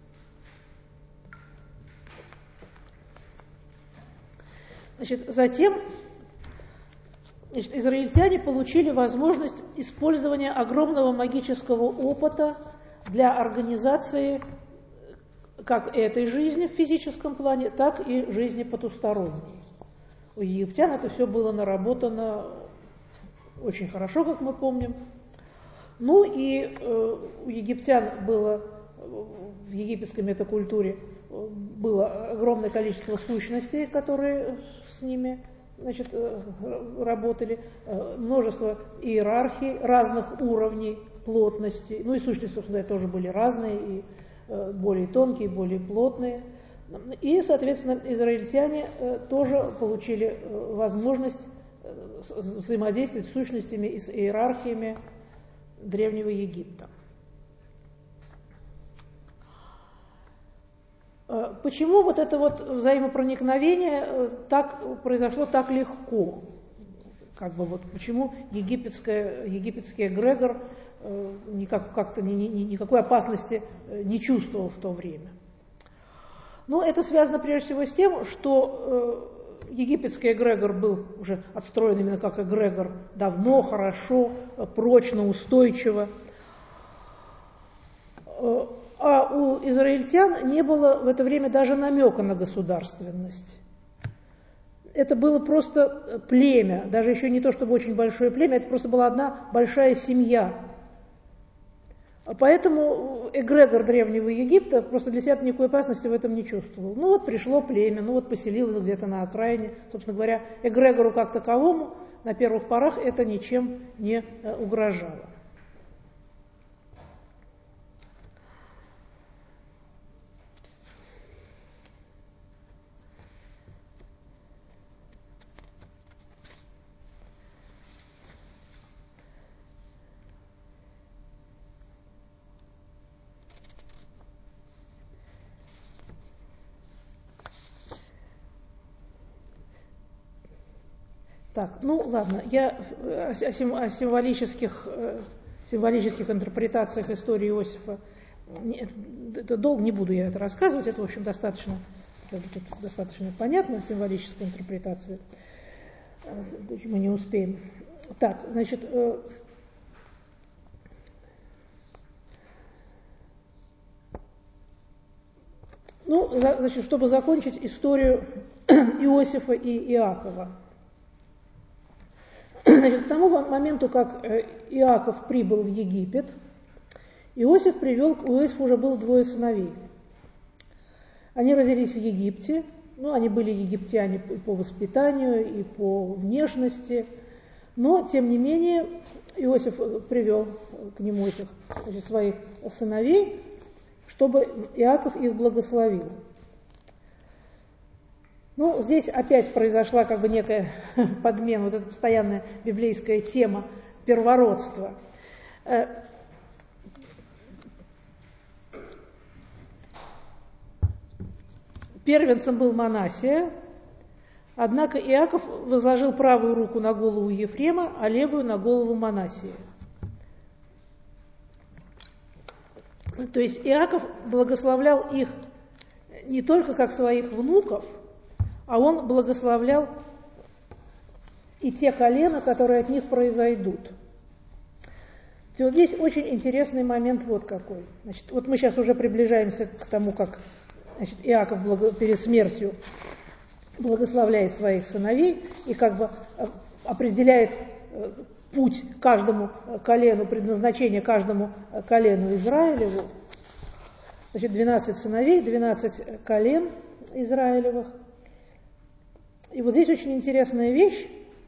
Значит, затем израильтяне получили возможность использования огромного магического опыта для организации как этой жизни в физическом плане, так и жизни потусторонней. У египтян это все было наработано очень хорошо, как мы помним. Ну и у египтян было, в египетской метакультуре было огромное количество сущностей, которые с ними, значит, работали, множество иерархий разных уровней плотности, ну и сущности, собственно говоря, тоже были разные, и более тонкие, более плотные. И, соответственно, израильтяне тоже получили возможность взаимодействовать с сущностями и с иерархиями Древнего Египта. Почему вот это вот взаимопроникновение произошло так легко? Как бы вот почему египетский эгрегор никакой опасности не чувствовал в то время? Ну, это связано прежде всего с тем, что египетский эгрегор был уже отстроен именно как эгрегор давно, хорошо, прочно, устойчиво. А у израильтян не было в это время даже намека на государственность. Это было просто племя, даже еще не то чтобы очень большое племя, это просто была одна большая семья. Поэтому эгрегор Древнего Египта просто для себя никакой опасности в этом не чувствовал. Ну вот пришло племя, ну вот поселилось где-то на окраине. Собственно говоря, эгрегору как таковому на первых порах это ничем не угрожало. Так, ну ладно, я о символических интерпретациях истории Иосифа долго не буду я это рассказывать, это, в общем, достаточно понятно, символическая интерпретация, мы не успеем. Так, значит, чтобы закончить историю Иосифа и Иакова. Значит, к тому моменту, как Иаков прибыл в Египет, у Иосифа уже было 2 сыновей. Они родились в Египте, они были египтяне и по воспитанию, и по внешности, но, тем не менее, Иосиф привел к нему этих своих сыновей, чтобы Иаков их благословил. Ну, здесь опять произошла как бы некая подмена, вот эта постоянная библейская тема первородства. Первенцем был Манассия, однако Иаков возложил правую руку на голову Ефрема, а левую на голову Манассия. То есть Иаков благословлял их не только как своих внуков, а он благословлял и те колена, которые от них произойдут. И вот здесь очень интересный момент вот какой. Значит, вот мы сейчас уже приближаемся к тому, как Иаков перед смертью благословляет своих сыновей и как бы определяет путь каждому колену, предназначение каждому колену Израилеву. Значит, 12 сыновей, 12 колен Израилевых. И вот здесь очень интересная вещь.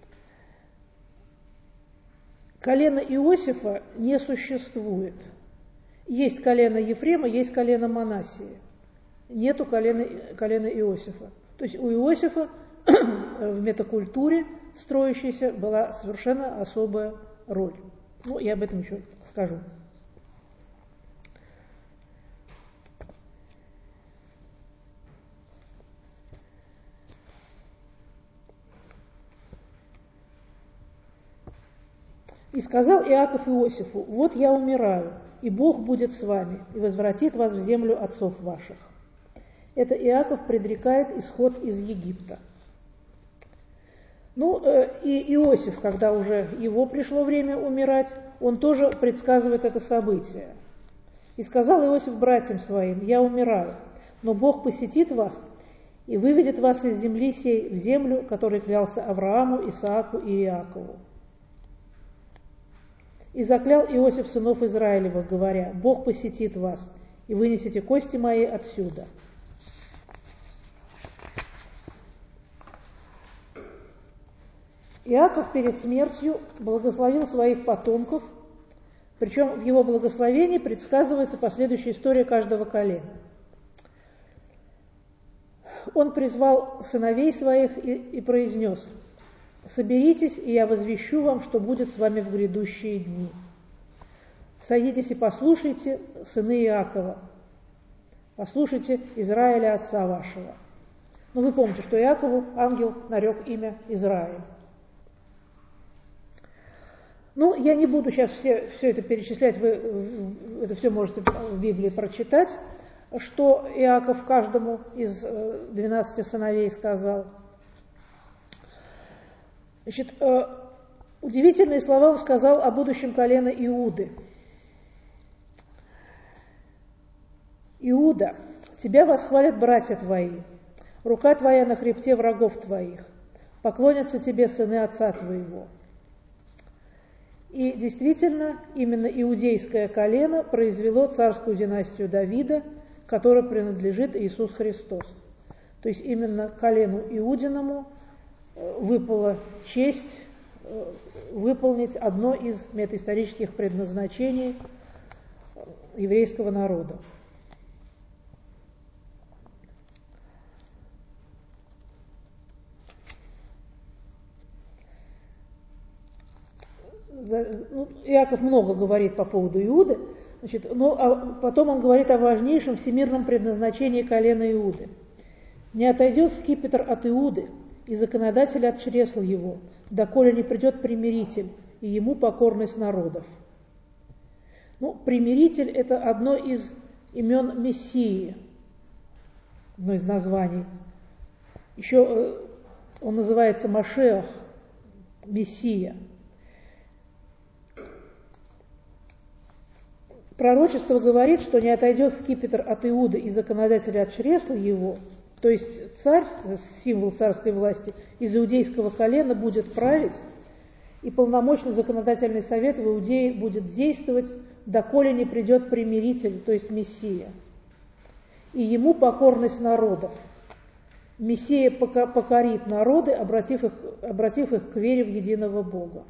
Колено Иосифа не существует. Есть колено Ефрема, есть колено Манассии. Нету колена Иосифа. То есть у Иосифа в метакультуре строящейся была совершенно особая роль. Ну, я об этом еще скажу. И сказал Иаков Иосифу: вот я умираю, и Бог будет с вами, и возвратит вас в землю отцов ваших. Это Иаков предрекает исход из Египта. Ну, и Иосиф, когда уже его пришло время умирать, он тоже предсказывает это событие. И сказал Иосиф братьям своим: я умираю, но Бог посетит вас и выведет вас из земли сей в землю, которой клялся Аврааму, Исааку и Иакову. И заклял Иосиф сынов Израилевых, говоря: Бог посетит вас, и вынесете кости мои отсюда. Иаков перед смертью благословил своих потомков, причем в его благословении предсказывается последующая история каждого колена. Он призвал сыновей своих и произнес: «Соберитесь, и я возвещу вам, что будет с вами в грядущие дни. Садитесь и послушайте, сыны Иакова. послушайте Израиля отца вашего. Ну, вы помните, что Иакову ангел нарек имя Израиль. Ну, я не буду сейчас все это перечислять, вы это все можете в Библии прочитать, что Иаков каждому из 12 сыновей сказал. Значит, удивительные слова он сказал о будущем колена Иуды. Иуда, тебя восхвалят братья твои, рука твоя на хребте врагов твоих, поклонятся тебе сыны отца твоего. И действительно, именно иудейское колено произвело царскую династию Давида, которой принадлежит Иисус Христос. То есть именно колену Иудиному выпала честь выполнить одно из метаисторических предназначений еврейского народа. Иаков много говорит по поводу Иуды, но потом он говорит о важнейшем всемирном предназначении колена Иуды. «Не отойдет скипетр от Иуды, и законодатель от чресла его, доколе не придет примиритель, и ему покорность народов». Ну, примиритель – это одно из имен Мессии, одно из названий. Еще он называется Машеах, Мессия. Пророчество говорит, что не отойдет скипетр от Иуды и законодателя от чресла его, то есть царь, символ царской власти, из иудейского колена будет править, и полномочный законодательный совет в Иудее будет действовать, доколе не придет примиритель, то есть Мессия. И ему покорность народов. Мессия покорит народы, обратив их к вере в единого Бога.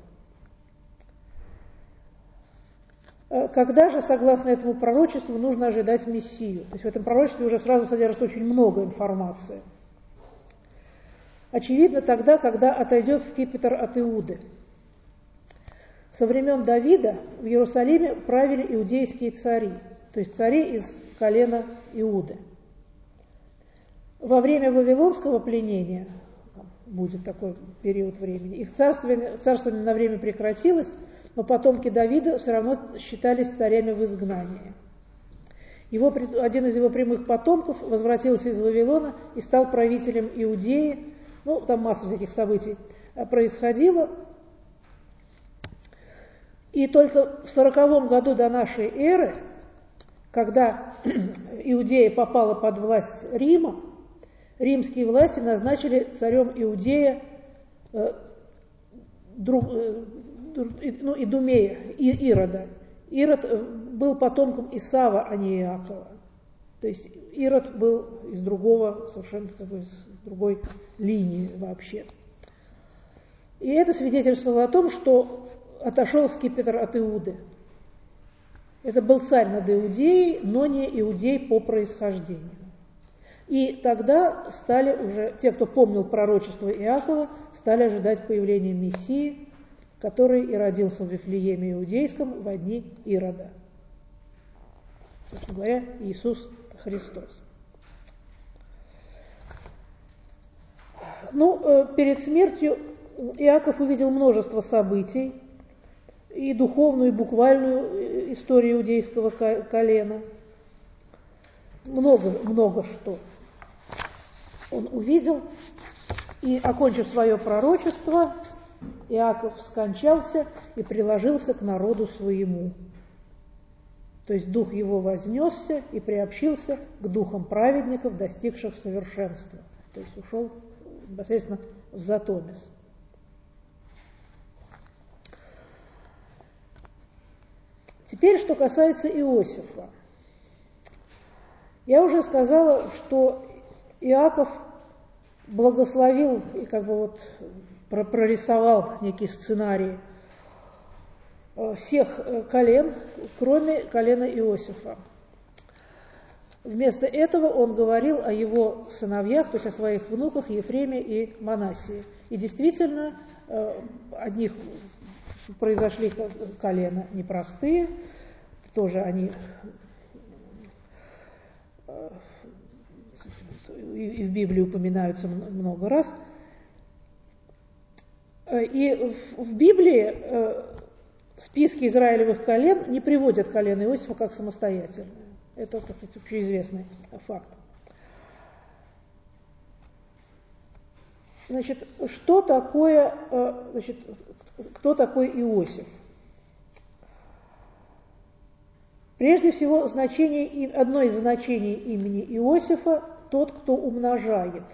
Когда же, согласно этому пророчеству, нужно ожидать Мессию? То есть в этом пророчестве уже сразу содержится очень много информации. Очевидно тогда, когда отойдет скипетр от Иуды. Со времен Давида в Иерусалиме правили иудейские цари, то есть цари из колена Иуды. Во время вавилонского пленения, будет такой период времени, их царствование на время прекратилось, но потомки Давида все равно считались царями в изгнании. Один из его прямых потомков возвратился из Вавилона и стал правителем Иудеи. Ну, там масса всяких событий происходило. И только в 40 году до нашей эры, когда Иудея попала под власть Рима, римские власти назначили царем Иудея Идумея, Ирода. Ирод был потомком Исава, а не Иакова. То есть Ирод был из совершенно другой линии вообще. И это свидетельствовало о том, что отошел скипетр от Иуды. Это был царь над Иудеей, но не иудей по происхождению. И тогда стали уже, те, кто помнил пророчество Иакова, стали ожидать появления Мессии, который и родился в Вифлееме Иудейском во дни Ирода. Собственно говоря, Иисус Христос. Ну, перед смертью Иаков увидел множество событий, и духовную, и буквальную историю иудейского колена. Много что он увидел, и, окончив свое пророчество, Иаков скончался и приложился к народу своему. То есть дух его вознесся и приобщился к духам праведников, достигших совершенства. То есть ушел непосредственно в Затомис. Теперь, что касается Иосифа. Я уже сказала, что Иаков благословил и прорисовал некий сценарий всех колен, кроме колена Иосифа. Вместо этого он говорил о его сыновьях, то есть о своих внуках Ефреме и Манассии. И действительно, от них произошли колена непростые, тоже они и в Библии упоминаются много раз. И в Библии списки Израилевых колен не приводят колено Иосифа как самостоятельное. Это, так сказать, общеизвестный факт. Значит, кто такой Иосиф? Прежде всего, одно из значений имени Иосифа – тот, кто умножает.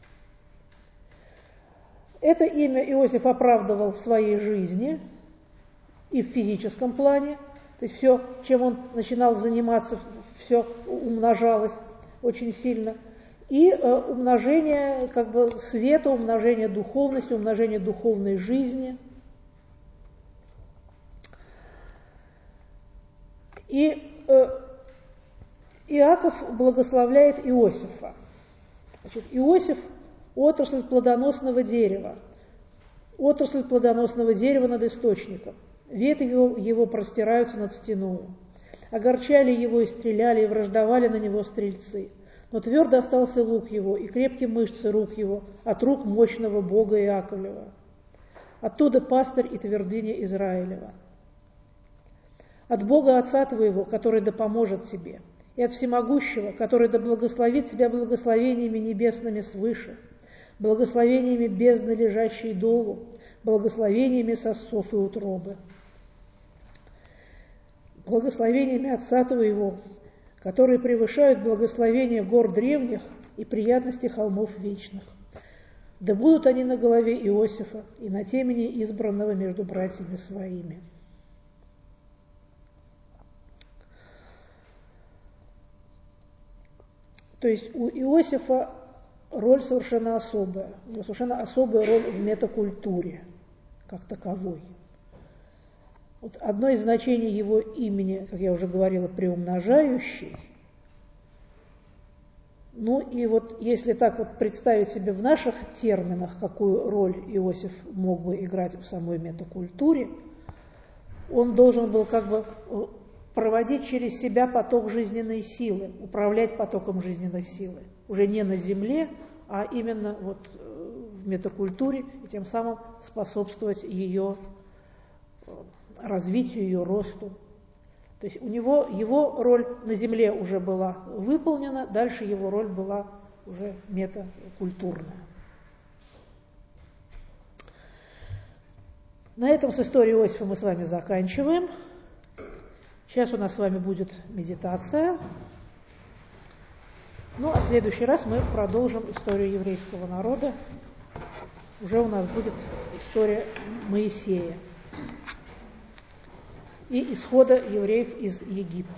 Это имя Иосиф оправдывал в своей жизни и в физическом плане. То есть все, чем он начинал заниматься, все умножалось очень сильно. И умножение света, умножение духовности, умножение духовной жизни. И Иаков благословляет Иосифа. Значит, Иосиф – отрасль плодоносного дерева. Отрасль плодоносного дерева над источником. Ветви его простираются над стеною. Огорчали его и стреляли, и враждовали на него стрельцы. Но твердо остался лук его, и крепкие мышцы рук его, от рук мощного Бога Иаковлева. Оттуда пастырь и твердыня Израилева. От Бога Отца твоего, который да поможет тебе, и от Всемогущего, который да благословит тебя благословениями небесными свыше, благословениями бездны, лежащей долу, благословениями сосцов и утробы, благословениями Отца твоего, которые превышают благословения гор древних и приятности холмов вечных. Да будут они на голове Иосифа и на темени избранного между братьями своими. То есть у Иосифа роль совершенно особая. У него совершенно особая роль в метакультуре, как таковой. Вот одно из значений его имени, как я уже говорила, приумножающий. Ну и вот если так вот представить себе в наших терминах, какую роль Иосиф мог бы играть в самой метакультуре, он должен был проводить через себя поток жизненной силы, управлять потоком жизненной силы. Уже не на земле, а именно вот в метакультуре, и тем самым способствовать ее развитию, ее росту. То есть у него его роль на земле уже была выполнена, дальше его роль была уже метакультурная. На этом с историей Иосифа мы с вами заканчиваем. Сейчас у нас с вами будет медитация. Ну, а в следующий раз мы продолжим историю еврейского народа. Уже у нас будет история Моисея и исхода евреев из Египта.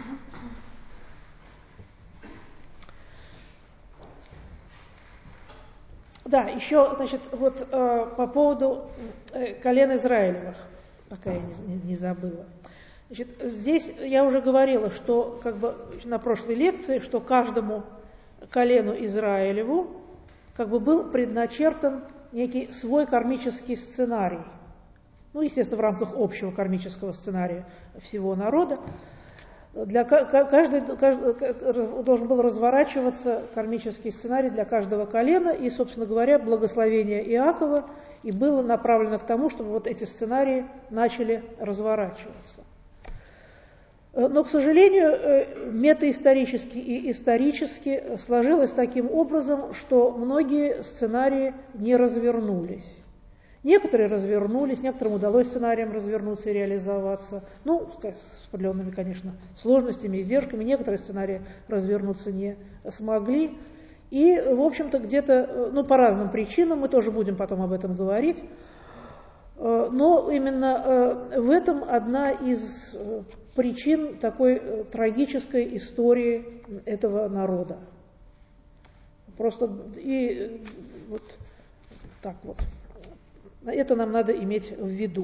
Да, еще, значит, вот по поводу колен Израилевых, пока я не забыла. Значит, здесь я уже говорила, что на прошлой лекции, что каждому колену Израилеву был предначертан некий свой кармический сценарий. Ну, естественно, в рамках общего кармического сценария всего народа. Каждый должен был разворачиваться кармический сценарий для каждого колена, и, собственно говоря, благословение Иакова и было направлено к тому, чтобы вот эти сценарии начали разворачиваться. Но, к сожалению, метаисторически и исторически сложилось таким образом, что многие сценарии не развернулись. Некоторые развернулись, некоторым удалось сценариям развернуться и реализоваться. Ну, с определенными, конечно, сложностями и издержками. Некоторые сценарии развернуться не смогли. И, в общем-то, где-то, по разным причинам, мы тоже будем потом об этом говорить, но именно в этом одна из причин такой трагической истории этого народа. Просто и вот так вот. Это нам надо иметь в виду.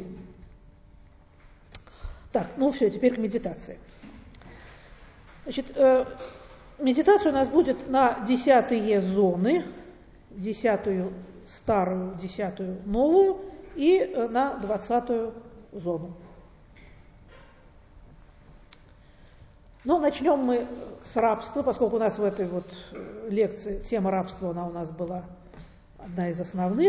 Так, все, теперь к медитации. Значит, медитация у нас будет на 10-е зоны, 10-ю старую, 10-ю новую и на 20-ю зону. Но начнем мы с рабства, поскольку у нас в этой вот лекции тема рабства, она у нас была одна из основных,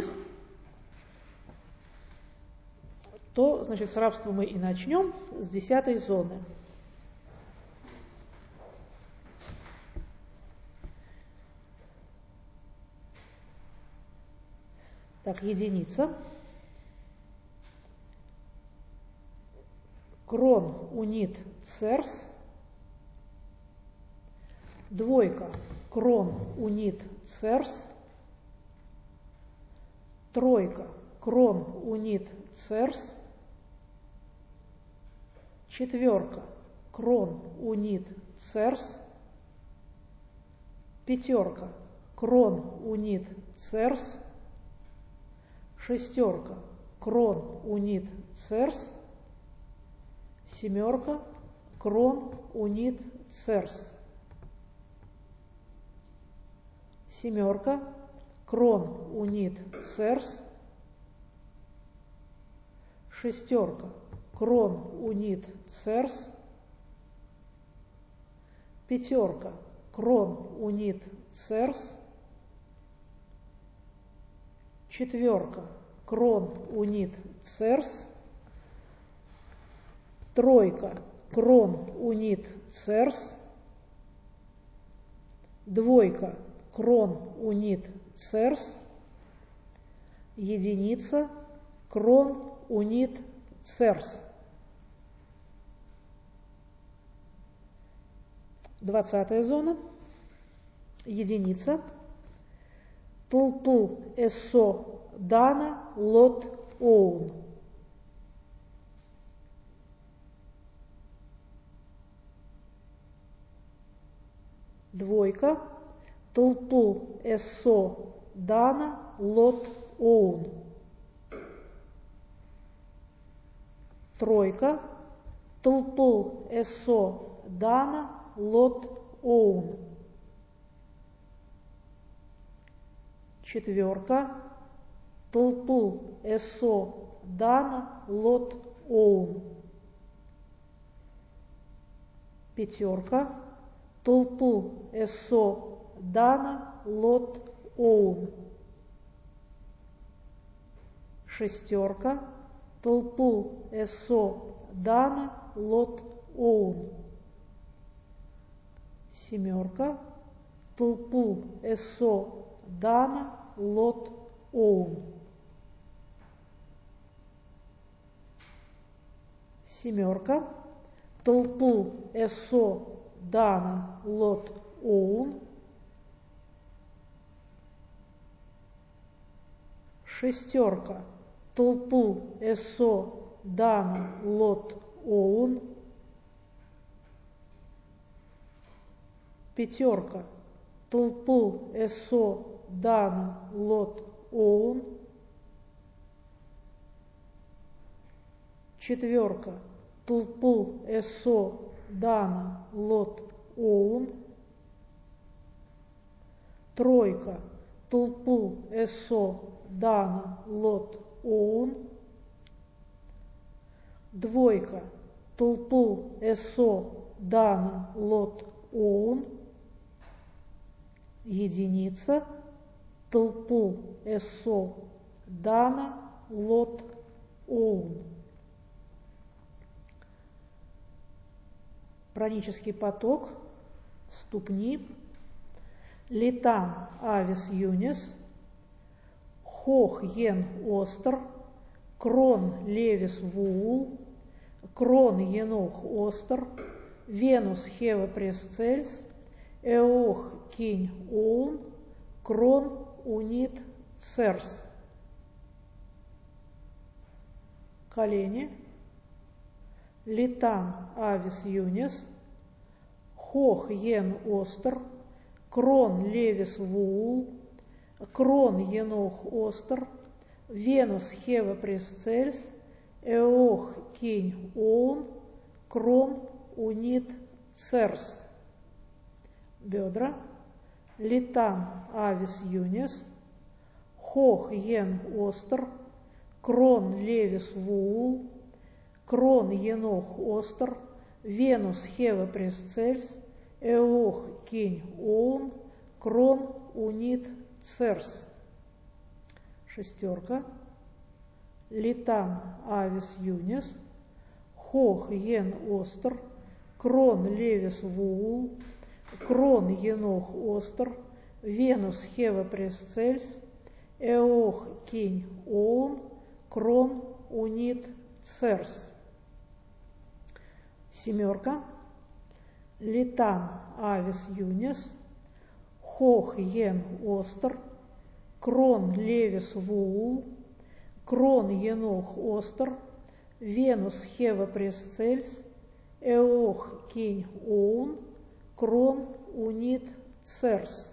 то, значит, с рабства мы и начнем, с 10-й зоны. Так, единица. Крон, унит, церс. Двойка. Крон, унит, церс. Тройка. Крон, унит, церс. Четверка. Крон, унит, церс. Пятерка. Крон, унит, церс. Шестерка. Крон, унит, церс. Семерка. Крон, унит, церс. Семерка. Крон, унит, церс. Шестерка. Крон, унит, церс. Пятерка. Крон, унит, церс. Четверка. Крон, унит, церс. Тройка. Крон, унит, церс. Двойка. Крон, унит, церс. Единица. Крон, унит, церс. 20-я зона. Единица. Тултул эссо дана лот оун. Двойка. Тултул эссо дана лот оун. Тройка. Тултул эссо дана лот оун. Четверка. Тултул эссо дана лот оун. Пятерка. Тултул эссо дана лот оун. Шестерка. Тултул эссо дана лот оун. Семерка. Тултул эссо дана лот оун. Семерка. Тултул эссо дана лот оун. Шестерка. Тултул эссо дана лот оун. Пятерка. Тултул эссо дана лот оун. Четверка. Тултул эссо дана лот оун. Тройка. Тултул эссо дана лот оун. Двойка. Тултул эссо дана лот оун. Единица. Тултул эссо дана лот оун. Пранический поток. Ступни. Литан авис юнис. Хох ен остр. Крон левис вуул. Крон енох остр. Венус хева пресцельс. Эох кинь оун. Крон унит церс. Колени. Литан авис юнис. Хох ен остр. Крон левис вуул. Крон енох остр. Венус хева пресцельс. Эох кинь оун. Крон унит церс. Бедра. Литан авис юнис. Хох ен остр. Крон левис вуул. Крон енох остр. Венус Хева Пресцельс, Эох Кинь Оун, Крон Унит Церс. 6. Литан Авис Юнис, Хох Йен Остер, Крон Левис Вуул, Крон Енох Остер, Венус Хева Пресцельс, Эох Кинь Оун, Крон Унит Церс. 7. Литан Авис Юнис, Хох Йен Остер, Крон Левис Вуул, Крон Енох Остер, Венус Хева Пресцельс, Эох Кинь Оун, Крон Унит Церс.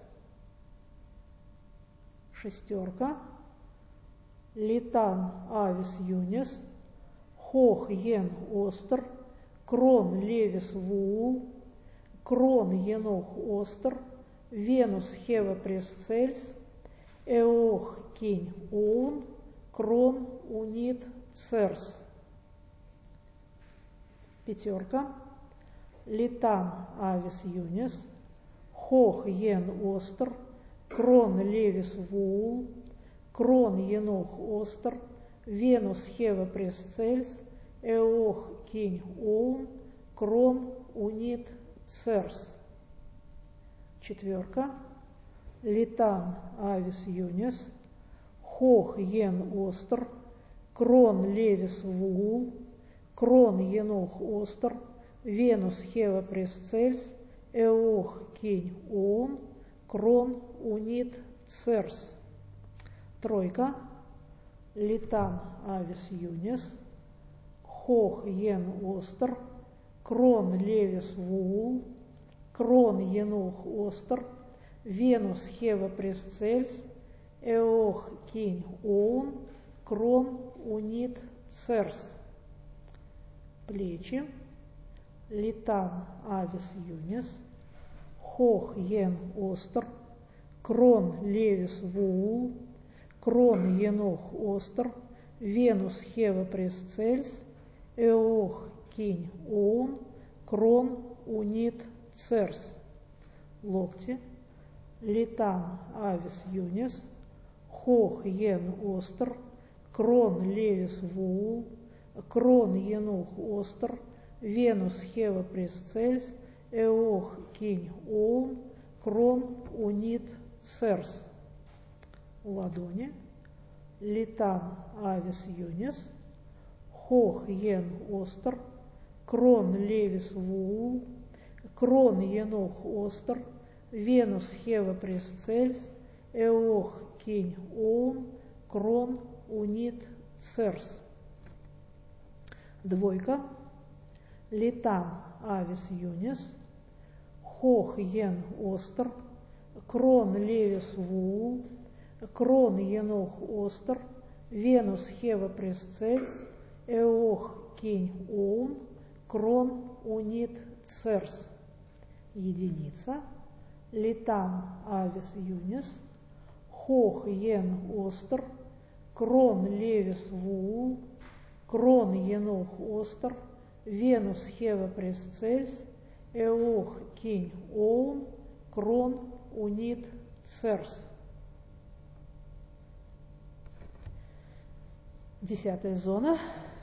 6. Литан Авис Юнис, Хох Йен Остер, Крон Левис Вуул, Крон Енох Остер, Венус Хева Пресцельс, Эох Кинь Оун, Крон Унит Церс. 5. Литан Авис Юнис, Хох Йен Остер, Крон Левис Вуул, Крон Енох Остер, Венус Хева Пресцельс, Эох Кинь Оун, Крон Унит Церс. 4. Литан Авис Юнис, Хох Йен Остер, Крон Левис Вуул, Крон Енох Остер, Венус Хева Пресцельс, Эох Кинь Оун, Крон Унит Церс. 3. Литан Авис Юнис, Хох Йен Остер, Крон Левис Вуул, Крон Енох Остер, Венус Хева Пресцельс, Эох Кинь Оун, Крон Унит Церс. Плечи. Литан Авис Юнис, Хох Йен Остер, Крон Левис Вуул, Крон Енох Остер, Венус Хева Пресцельс, Эох Кинь Оун, Крон Унит Церс. Локти. Литан Авис Юнис, Хох Йен Остер, Крон Левис Вуул, Крон Енох Остер, Венус Хева Пресцельс, Эох Кинь Оун, Крон Унит Церс. Ладони. Литан Авис Юнис, Хох Йен Остер, Крон Левис Вуул, Крон Енох Остер, Венус Хева Пресцельс, Эох Кинь Оун, Крон Унит Церс. 2. Литан Авис Юнис, Хох Йен Остер, Крон Левис Вуул, Крон Енох Остер, Венус Хева Пресцельс, Эох Кинь Оун, Крон Унит Церс. Единица. Литан Авис Юнис, Хох Йен Остер, Крон Левис Вуул, Крон Енох Остер, Венус Хева Пресцельс, Эох Кинь Оун, Крон Унит Церс. 10. зона.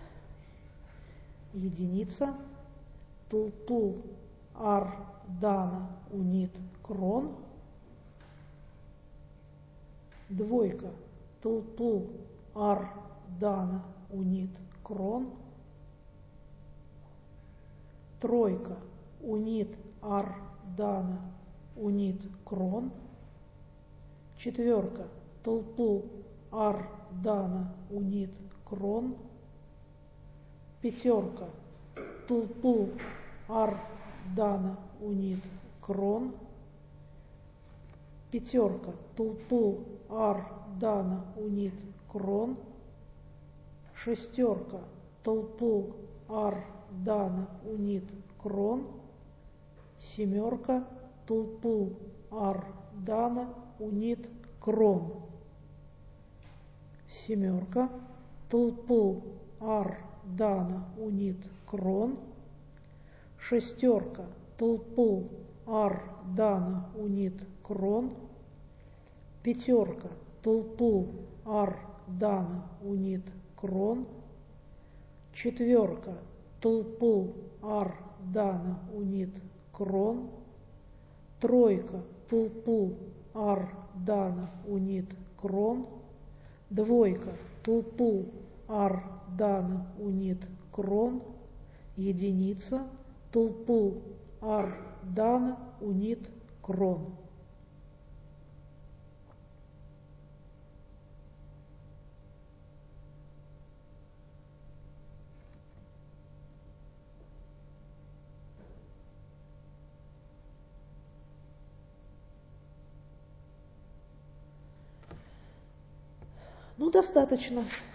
Единица. Тултул Ар Дана Унит Крон. 2. Тултул Ар Дана Унит Крон. 3. Унит Ар Дана Унит Крон. 4. Тултул Ар Дана Унит Крон. 5. Тултул Ар Дана Унит Крон. 5. Тултул Ар Дана Унит Крон. 6. Тултул Ар Дана Унит Крон. 7. Тултул Ар Дана Унит Крон. 7. Тултул Ар Дана Унит Крон. шестерка, тлпл, ар, дана, унит, крон, пятерка, тлпл, ар, дана, унит, крон, четверка, тлпл, ар, дана, унит, крон, тройка, тлпл, ар, дана, унит, крон, двойка, тлпл, ар, дана, унит, крон, единица, тлпл, ар, дана, унит, крон. Ну, достаточно.